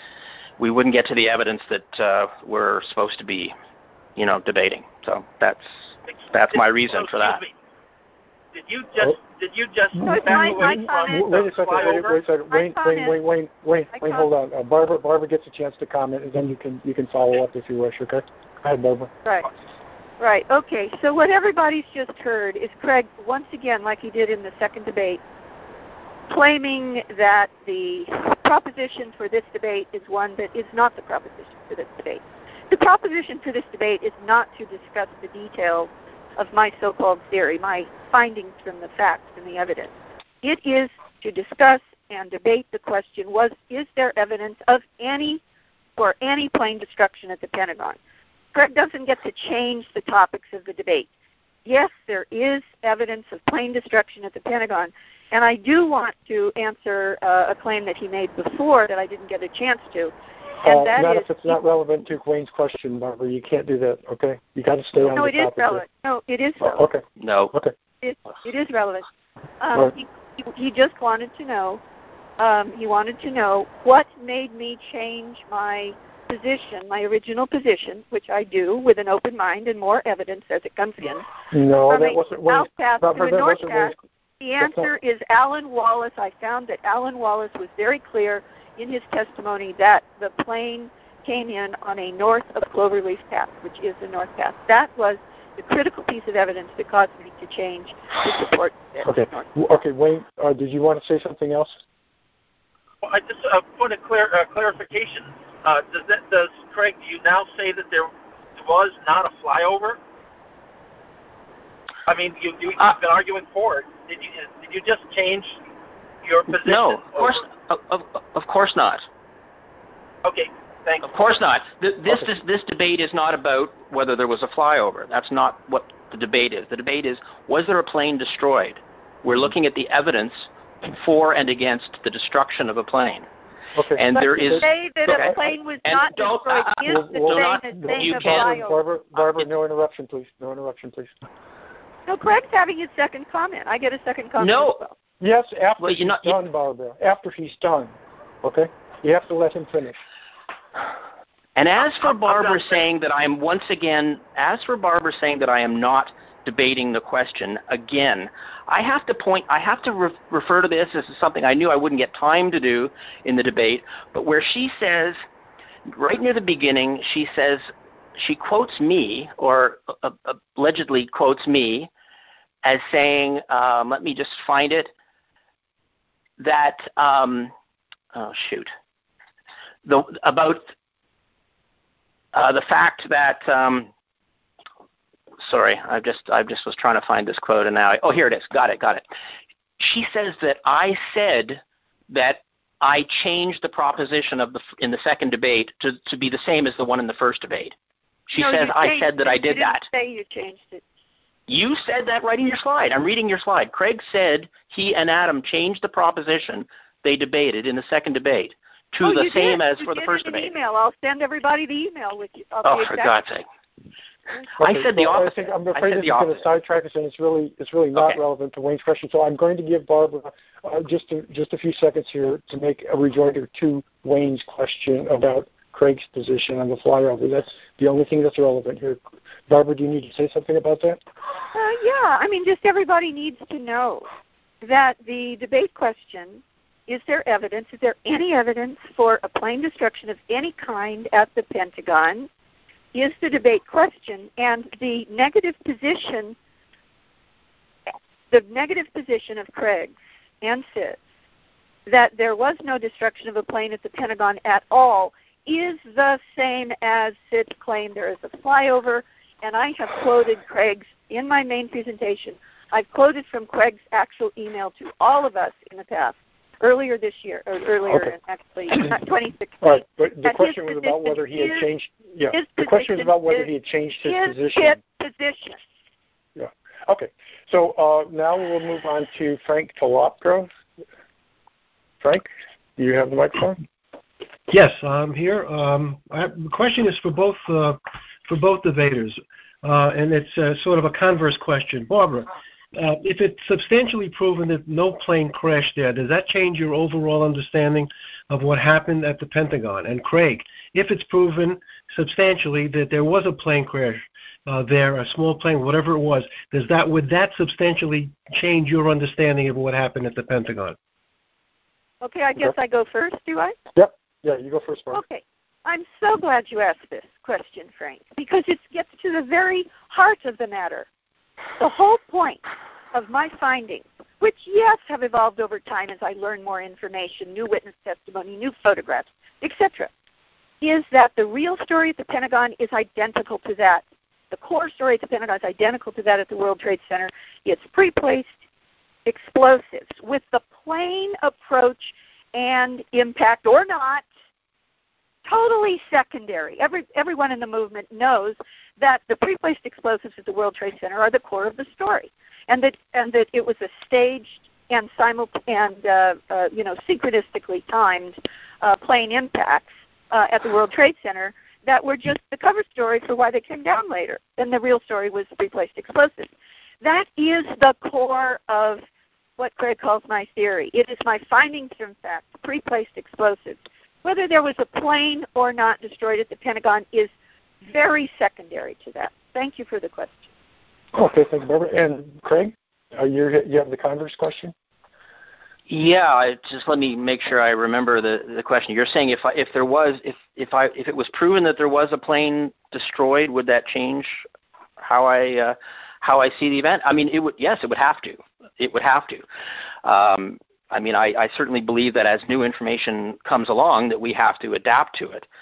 the evidence that we're supposed to be debating. So that's my reason for that. Did you just Wait a second. Wayne, hold on. Barbara gets a chance to comment, and then you can follow up if you wish, okay? Go ahead, Barbara. Right. Okay, so what everybody's just heard is Craig, once again, like he did in the second debate, claiming that the proposition for this debate is one that is not the proposition for this debate. The proposition for this debate is not to discuss the details of my so-called theory, my findings from the facts and the evidence. It is to discuss and debate the question, is there evidence of any plane destruction at the Pentagon? Craig doesn't get to change the topics of the debate. Yes, there is evidence of plane destruction at the Pentagon, and I do want to answer a claim that he made before that I didn't get a chance to. And that not is, if it's not relevant to Wayne's question, Barbara. You can't do that, okay? You got to stay on the topic. No, it is relevant. No, it is relevant. Okay. No. Okay. It is relevant. Right. He just wanted to know. He wanted to know what made me change my position, my original position, which I do with an open mind and more evidence as it comes in. No, from that wasn't Wayne's. Path to a north path. The answer is Alan Wallace. I found that Alan Wallace was very clear in his testimony that the plane came in on a north of Cloverleaf Path, which is the north path. That was the critical piece of evidence that caused me to change to support this. Okay, Wayne, did you want to say something else? Well, I just put a clarification. Does Craig, do you now say that there was not a flyover? I mean, you've been arguing for it. Did you just change your position? No, of course not. Okay, thanks. Of course not. This debate is not about whether there was a flyover. That's not what the debate is. The debate is, was there a plane destroyed? We're looking at the evidence for and against the destruction of a plane. Okay. And but there to is say that a plane was not destroyed is the same as saying a flyover. Barbara, no interruption, please. No interruption, please. No, Craig's having his second comment. I get a second comment. No. As well. Yes, after he's done, Barbara. After he's done. Okay? You have to let him finish. And as for Barbara saying that I am not debating the question, again, I have to refer to this. This is something I knew I wouldn't get time to do in the debate, but where she says, right near the beginning, she says, she quotes me, or allegedly quotes me, as saying, let me just find it, that, about the fact that, sorry, I just was trying to find this quote, and now, here it is, got it. She says that I said that I changed the proposition in the second debate to be the same as the one in the first debate. She says I said that I did that. You didn't say you changed it. You said that right in your slide. I'm reading your slide. Craig said he and Adam changed the proposition they debated in the second debate to the same as for the first debate. Email. I'll send everybody the email with you. For God's sake. Okay, I said the opposite. I'm afraid this is going to sidetrack us, and it's really not relevant to Wayne's question. So I'm going to give Barbara just a few seconds here to make a rejoinder to Wayne's question about Craig's position on the flyover. That's the only thing that's relevant here. Barbara, do you need to say something about that? Yeah. I mean, just everybody needs to know that the debate question, is there evidence? Is there any evidence for a plane destruction of any kind at the Pentagon? Is the debate question, and the negative position of Craig's and Sid's that there was no destruction of a plane at the Pentagon at all is the same as Sid's claim there is a flyover, and I have quoted Craig's in my main presentation. I've quoted from Craig's actual email to all of us in the past. Earlier this year, actually, 2016. All right, but the question was about whether he had changed. Yeah, the question was about whether he had changed his position. Yeah. Okay. So now we'll move on to Frank Talopko. Frank, do you have the microphone? Yes, I'm here. The question is for both debaters, and it's sort of a converse question. Barbara, if it's substantially proven that no plane crashed there, does that change your overall understanding of what happened at the Pentagon? And Craig, if it's proven substantially that there was a plane crash there, a small plane, whatever it was, would that substantially change your understanding of what happened at the Pentagon? Okay, I guess I go first, do I? Yep. Yeah, you go first, Barbara. Okay. I'm so glad you asked this question, Frank, because it gets to the very heart of the matter. The whole point of my findings, which, yes, have evolved over time as I learn more information, new witness testimony, new photographs, etc., is that the real story at the Pentagon is identical to that. The core story at the Pentagon is identical to that at the World Trade Center. It's pre-placed explosives with the plane approach and impact or not, totally secondary. Everyone in the movement knows that the pre-placed explosives at the World Trade Center are the core of the story, and that it was a staged and synchronistically timed plane impacts at the World Trade Center that were just the cover story for why they came down later. And the real story was the pre-placed explosives. That is the core of what Craig calls my theory. It is my findings from fact, pre-placed explosives. Whether there was a plane or not destroyed at the Pentagon is very secondary to that. Thank you for the question. Okay, thank you, Barbara. And Craig, you have the converse question? Yeah, just let me make sure I remember the question. You're saying if it was proven that there was a plane destroyed, would that change how I see the event? I mean, it would. Yes, it would have to. It would have to. I mean, I certainly believe that as new information comes along, that we have to adapt to it.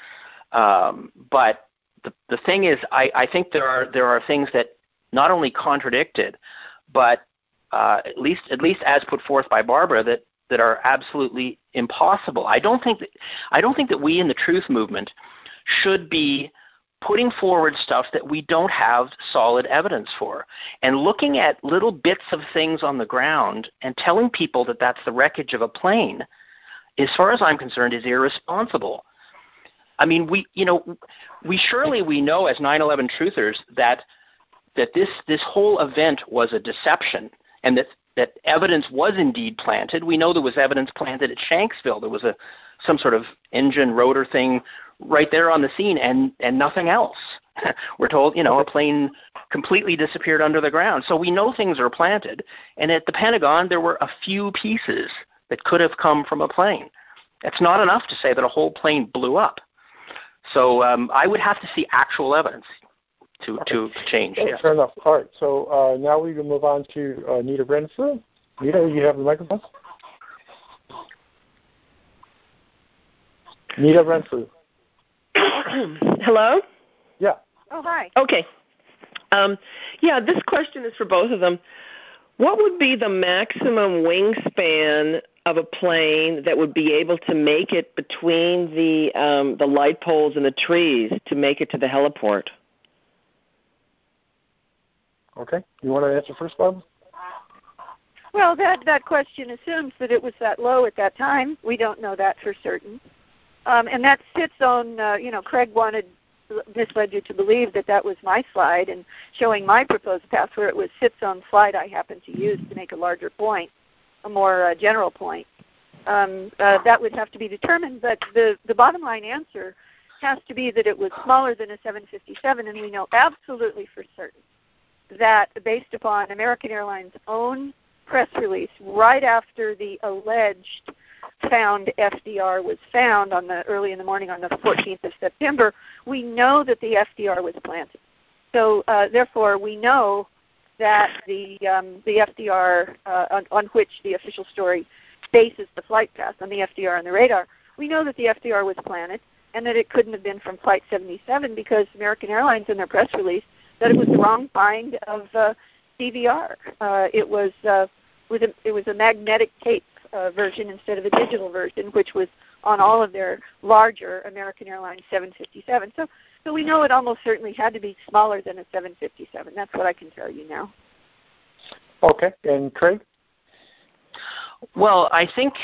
But the thing is, I think there are things that not only contradict it, but at least as put forth by Barbara, that are absolutely impossible. I don't think that we in the truth movement should be putting forward stuff that we don't have solid evidence for. And looking at little bits of things on the ground and telling people that that's the wreckage of a plane, as far as I'm concerned, is irresponsible. I mean, we know as 9/11 truthers that this whole event was a deception, and that evidence was indeed planted. We know there was evidence planted at Shanksville. There was some sort of engine rotor thing right there on the scene, and nothing else. We're told, a plane completely disappeared under the ground. So we know things are planted. And at the Pentagon, there were a few pieces that could have come from a plane. That's not enough to say that a whole plane blew up. So I would have to see actual evidence to change. Okay, fair enough. All right. So now we can move on to Nita Renfrew. Nita, you have the microphone. Nita Renfrew. Hello? Yeah. Oh, hi. Okay. This question is for both of them. What would be the maximum wingspan of a plane that would be able to make it between the light poles and the trees to make it to the heliport? Okay. You want to answer first, Bob? Well, that question assumes that it was that low at that time. We don't know that for certain. And that sits on, Craig misled you to believe that was my slide and showing my proposed path where it sits on the slide I happen to use to make a larger point, a more general point. That would have to be determined, but the bottom line answer has to be that it was smaller than a 757, and we know absolutely for certain that based upon American Airlines' own press release right after the alleged found FDR was found early in the morning on the 14th of September, we know that the FDR was planted. So therefore, we know that the FDR on which the official story bases the flight path on the FDR and the radar, we know that the FDR was planted and that it couldn't have been from Flight 77 because American Airlines in their press release said it was the wrong kind of CVR. It was a magnetic tape version instead of a digital version, which was on all of their larger American Airlines 757. So we know it almost certainly had to be smaller than a 757. That's what I can tell you now. Okay. And Craig? Well, I think,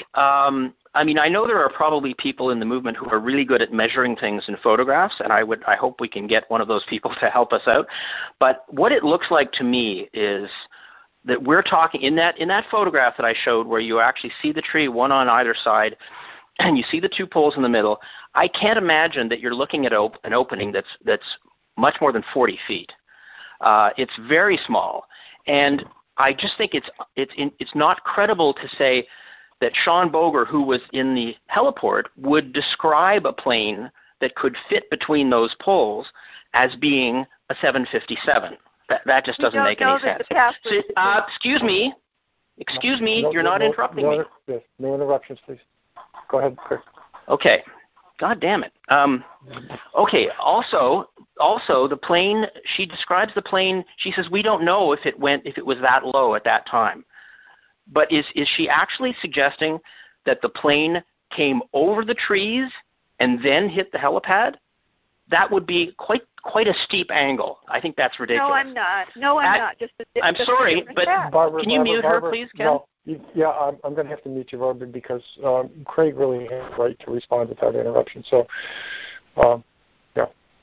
I know there are probably people in the movement who are really good at measuring things in photographs, and I hope we can get one of those people to help us out. But what it looks like to me is that we're talking in that photograph that I showed where you actually see the tree, one on either side, and you see the two poles in the middle. I can't imagine that you're looking at an opening that's much more than 40 feet. It's very small, and I just think it's not credible to say that Sean Boger, who was in the heliport, would describe a plane that could fit between those poles as being a 757. That just doesn't make any sense. Excuse me, you're not interrupting me. Yes, no interruptions, please. Go ahead, Chris. Okay. God damn it. Okay. Also, the plane. She describes the plane. She says we don't know if it was that low at that time. But is she actually suggesting that the plane came over the trees and then hit the helipad? That would be quite a steep angle. I think that's ridiculous. No, I'm not. I'm sorry, but Barbara, can you mute her, please, Ken? No, I'm going to have to mute you, Barbara, because Craig really has the right to respond without interruption. So, yeah.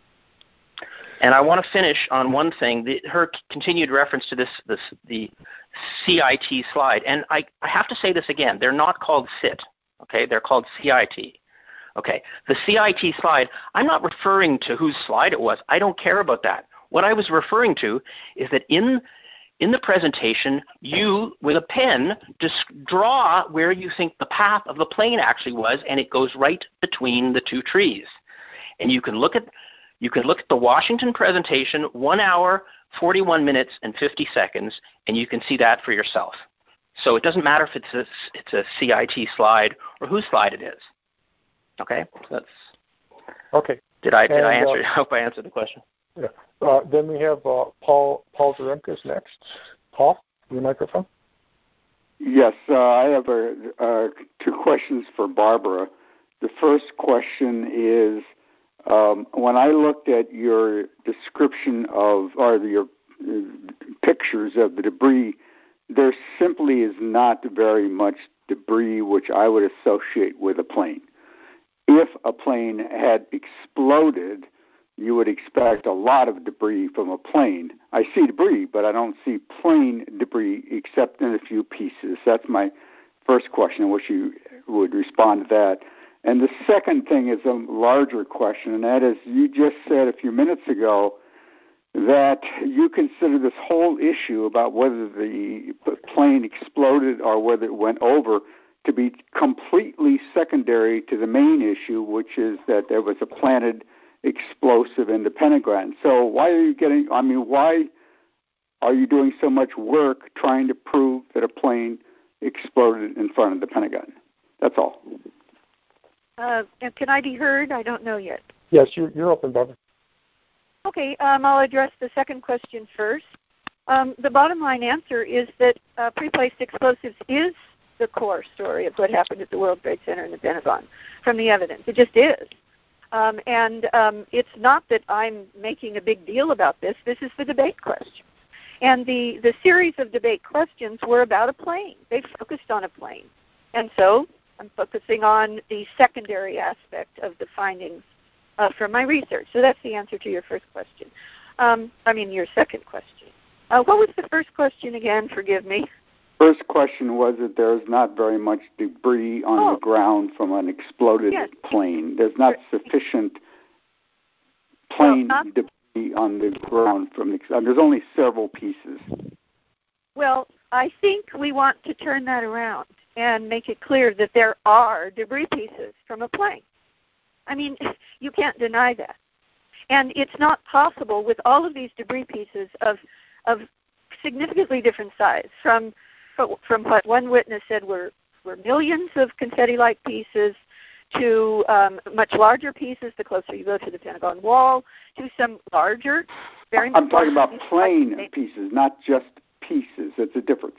And I want to finish on one thing. Her continued reference to the CIT slide, and I have to say this again. They're not called CIT. Okay, they're called CIT. Okay, the CIT slide, I'm not referring to whose slide it was. I don't care about that. What I was referring to is that in the presentation, you, with a pen, just draw where you think the path of the plane actually was, and it goes right between the two trees. And you can look at the Washington presentation, 1 hour, 41 minutes, and 50 seconds, and you can see that for yourself. So it doesn't matter if it's a CIT slide or whose slide it is. Okay, that's okay. Did I answer? I hope I answered the question. Yeah. Then we have Paul Zaremkas next. Paul, your microphone. Yes, I have two questions for Barbara. The first question is, when I looked at your description or your pictures of the debris, there simply is not very much debris which I would associate with a plane. If a plane had exploded, you would expect a lot of debris from a plane. I see debris, but I don't see plane debris except in a few pieces. That's my first question. I wish you would respond to that. And the second thing is a larger question, and that is, you just said a few minutes ago that you consider this whole issue about whether the plane exploded or whether it went over to be completely secondary to the main issue, which is that there was a planted explosive in the Pentagon. So why are you doing so much work trying to prove that a plane exploded in front of the Pentagon? That's all. Can I be heard? I don't know yet. Yes, you're open, Barbara. Okay, I'll address the second question first. The bottom line answer is that pre-placed explosives is the core story of what happened at the World Trade Center and the Pentagon from the evidence. It just is. And it's not that I'm making a big deal about this. This is the debate question. And the series of debate questions were about a plane. They focused on a plane. And so I'm focusing on the secondary aspect of the findings from my research. So that's the answer to your first question. Your second question. What was the first question again? Forgive me. First question was that there's not very much debris on the ground from an exploded plane. There's not sufficient plane debris on the ground there's only several pieces. Well, I think we want to turn that around and make it clear that there are debris pieces from a plane. You can't deny that. And it's not possible with all of these debris pieces of significantly different size, from what one witness said were millions of confetti-like pieces to much larger pieces the closer you go to the Pentagon wall, to some larger, very much. I'm talking about plane pieces, not just pieces. It's a difference.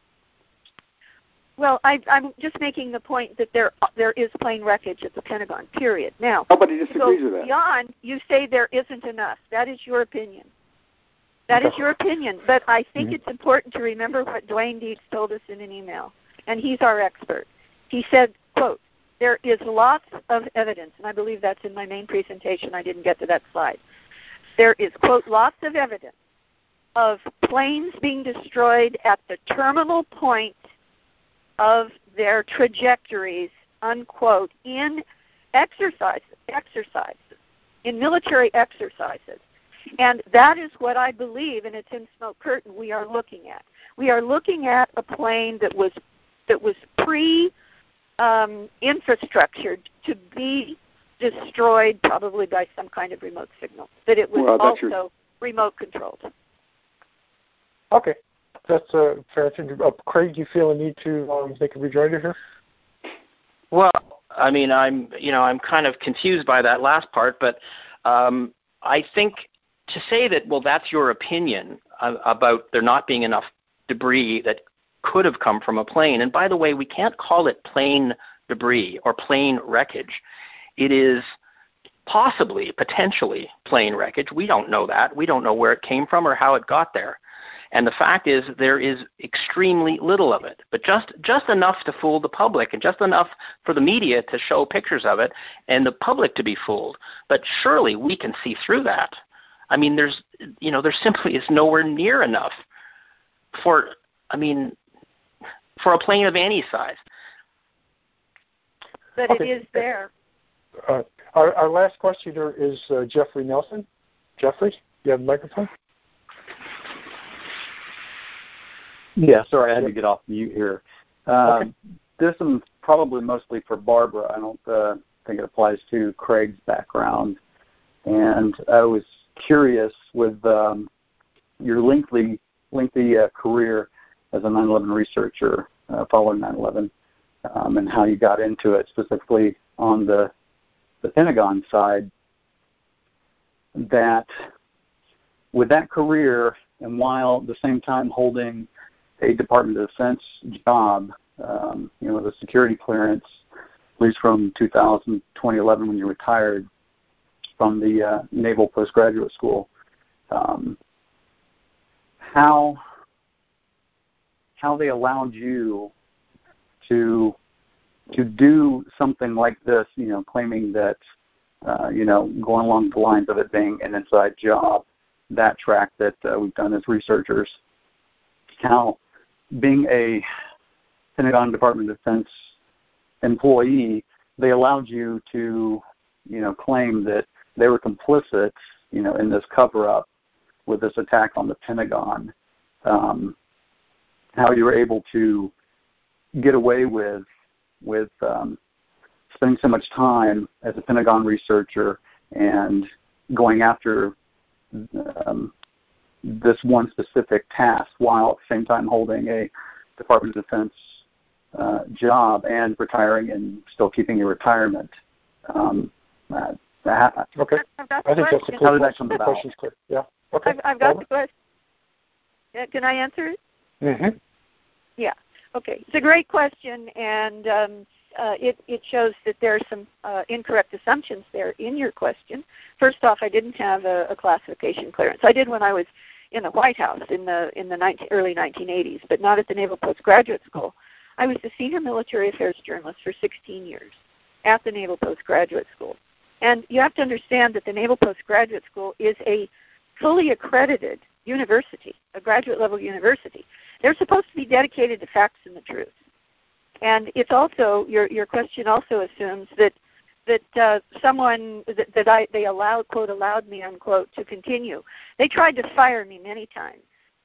Well, I'm just making the point that there is plane wreckage at the Pentagon, period. Now, nobody disagrees with that. Beyond, you say there isn't enough. That is your opinion. That is your opinion. But I think it's important to remember what Dwayne Dietz told us in an email, and he's our expert. He said, quote, there is lots of evidence, and I believe that's in my main presentation. I didn't get to that slide. There is, quote, lots of evidence of planes being destroyed at the terminal point of their trajectories, unquote, in exercises, in military exercises. And that is what I believe, and it's in Smoke Curtain, we are looking at. We are looking at a plane that was infrastructured to be destroyed probably by some kind of remote signal, that it was also remote controlled. Okay. That's a fair thing. Craig, do you feel a need to make a rejoinder here? Well, I'm kind of confused by that last part, but I think to say that, well, that's your opinion about there not being enough debris that could have come from a plane. And by the way, we can't call it plane debris or plane wreckage. It is potentially plane wreckage. We don't know that. We don't know where it came from or how it got there. And the fact is there is extremely little of it, but just enough to fool the public and just enough for the media to show pictures of it and the public to be fooled. But surely we can see through that. There simply is nowhere near enough for a plane of any size. But it is there. Our last questioner is Jeffrey Nelson. Jeffrey, you have the microphone? Yeah, sorry, I had to get off mute here. This one's probably mostly for Barbara. I don't think it applies to Craig's background. And I was curious with your lengthy career as a 9/11 researcher following 9/11 and how you got into it, specifically on the Pentagon side, that with that career and while at the same time holding a Department of Defense job, the security clearance, at least from 2011 when you retired, from the Naval Postgraduate School. How they allowed you to do something like this, claiming that, going along the lines of it being an inside job, that track that we've done as researchers, how being a Pentagon Department of Defense employee, they allowed you to, claim that they were complicit, in this cover-up with this attack on the Pentagon. How you were able to get away with spending so much time as a Pentagon researcher and going after this one specific task while at the same time holding a Department of Defense job and retiring and still keeping your retirement. Okay. I think that's a How did that come about? Question's clear. Yeah. Okay. I've got the question. Can I answer it? Mm-hmm. Yeah. Okay. It's a great question, and it shows that there are some incorrect assumptions there in your question. First off, I didn't have a classification clearance. I did when I was in the White House in the early 1980s, but not at the Naval Postgraduate School. I was the senior military affairs journalist for 16 years at the Naval Postgraduate School. And you have to understand that the Naval Postgraduate School is a fully accredited university, a graduate-level university. They're supposed to be dedicated to facts and the truth. And it's also, your question also assumes that someone, they allowed, quote, allowed me, unquote, to continue. They tried to fire me many times.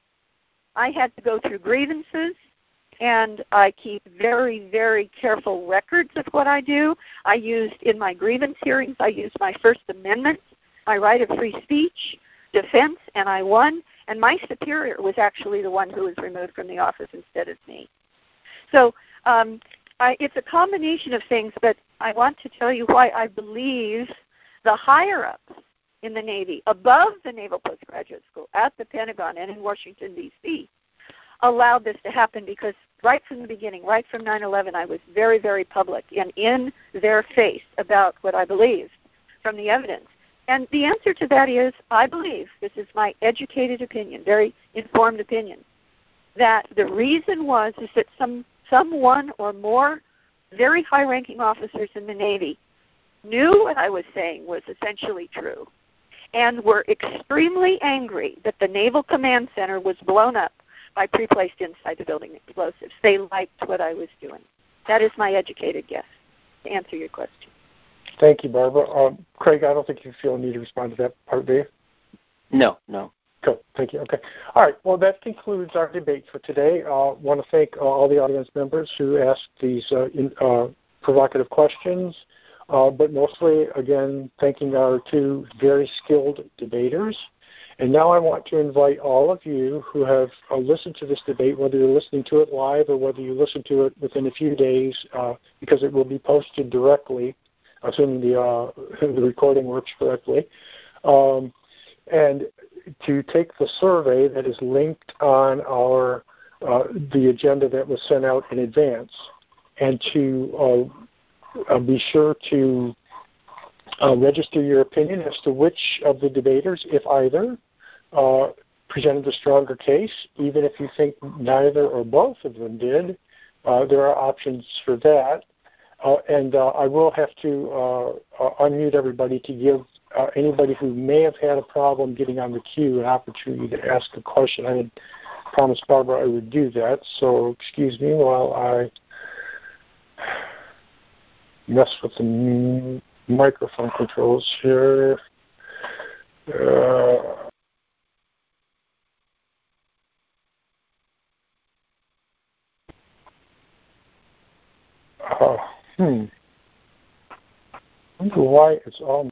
I had to go through grievances, and I keep very, very careful records of what I do. I used, in my grievance hearings, I used my First Amendment, my right of free speech, defense, and I won. And my superior was actually the one who was removed from the office instead of me. So it's a combination of things, but I want to tell you why I believe the higher-ups in the Navy, above the Naval Postgraduate School, at the Pentagon and in Washington, D.C., allowed this to happen, because right from the beginning, right from 9/11, I was very, very public and in their face about what I believed from the evidence. And the answer to that is, I believe, this is my educated opinion, very informed opinion, that the reason is that someone or more very high-ranking officers in the Navy knew what I was saying was essentially true and were extremely angry that the Naval Command Center was blown up by pre-placed inside the building explosives. They liked what I was doing. That is my educated guess to answer your question. Thank you, Barbara. Craig, I don't think you feel a need to respond to that part, do you? No. Cool. Thank you. Okay. All right. Well, that concludes our debate for today. I want to thank all the audience members who asked these provocative questions, but mostly, again, thanking our two very skilled debaters. And now I want to invite all of you who have listened to this debate, whether you're listening to it live or whether you listen to it within a few days, because it will be posted directly, assuming the recording works correctly, and to take the survey that is linked on our the agenda that was sent out in advance, and to be sure to register your opinion as to which of the debaters, if either, presented a stronger case. Even if you think neither or both of them did, there are options for that. And I will have to unmute everybody to give anybody who may have had a problem getting on the queue an opportunity to ask a question. I had promised Barbara I would do that, so excuse me while I mess with the microphone controls here. I wonder why it's all.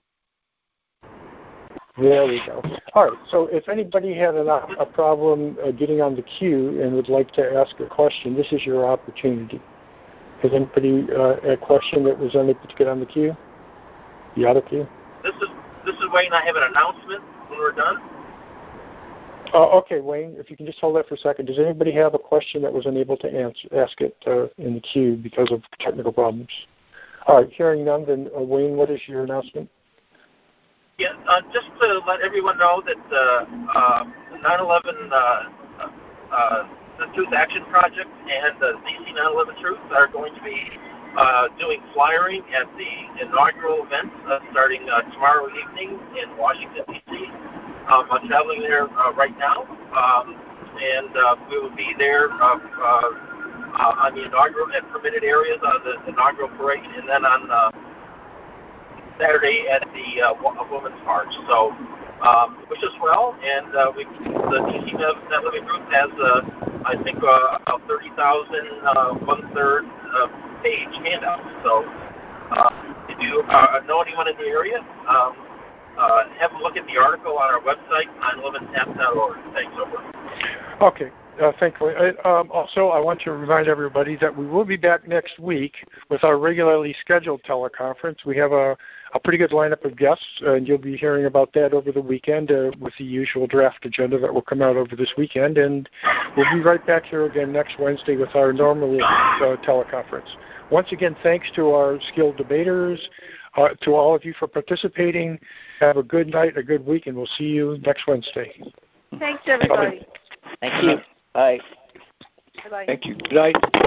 There we go. All right, so if anybody had a problem getting on the queue and would like to ask a question, this is your opportunity. Has anybody a question that was unable to get on the queue? The other queue? This is Wayne. I have an announcement when we're done. Okay, Wayne, if you can just hold that for a second. Does anybody have a question that was unable to ask it in the queue because of technical problems? All right, hearing none, then Wayne, what is your announcement? Yeah, just to let everyone know that the 9/11, the Truth Action Project and the DC 9/11 Truth are going to be doing flyering at the inaugural event starting tomorrow evening in Washington, D.C. I'm traveling there right now, and we will be there on the inaugural and permitted areas on the inaugural parade, and then on Saturday at the Women's March. So wish us well, and the DC 9/11 Group has, I think, about 30,000 one-third page handouts. So if you know anyone in the area, have a look at the article on our website, 911tap.org. Thanks, over. Okay. Thankfully. Also, I want to remind everybody that we will be back next week with our regularly scheduled teleconference. We have a pretty good lineup of guests, and you'll be hearing about that over the weekend with the usual draft agenda that will come out over this weekend. And we'll be right back here again next Wednesday with our normal teleconference. Once again, thanks to our skilled debaters, to all of you for participating. Have a good night, a good week, and we'll see you next Wednesday. Thanks, everybody. Thank you. Bye. Bye-bye. Thank you. Good night.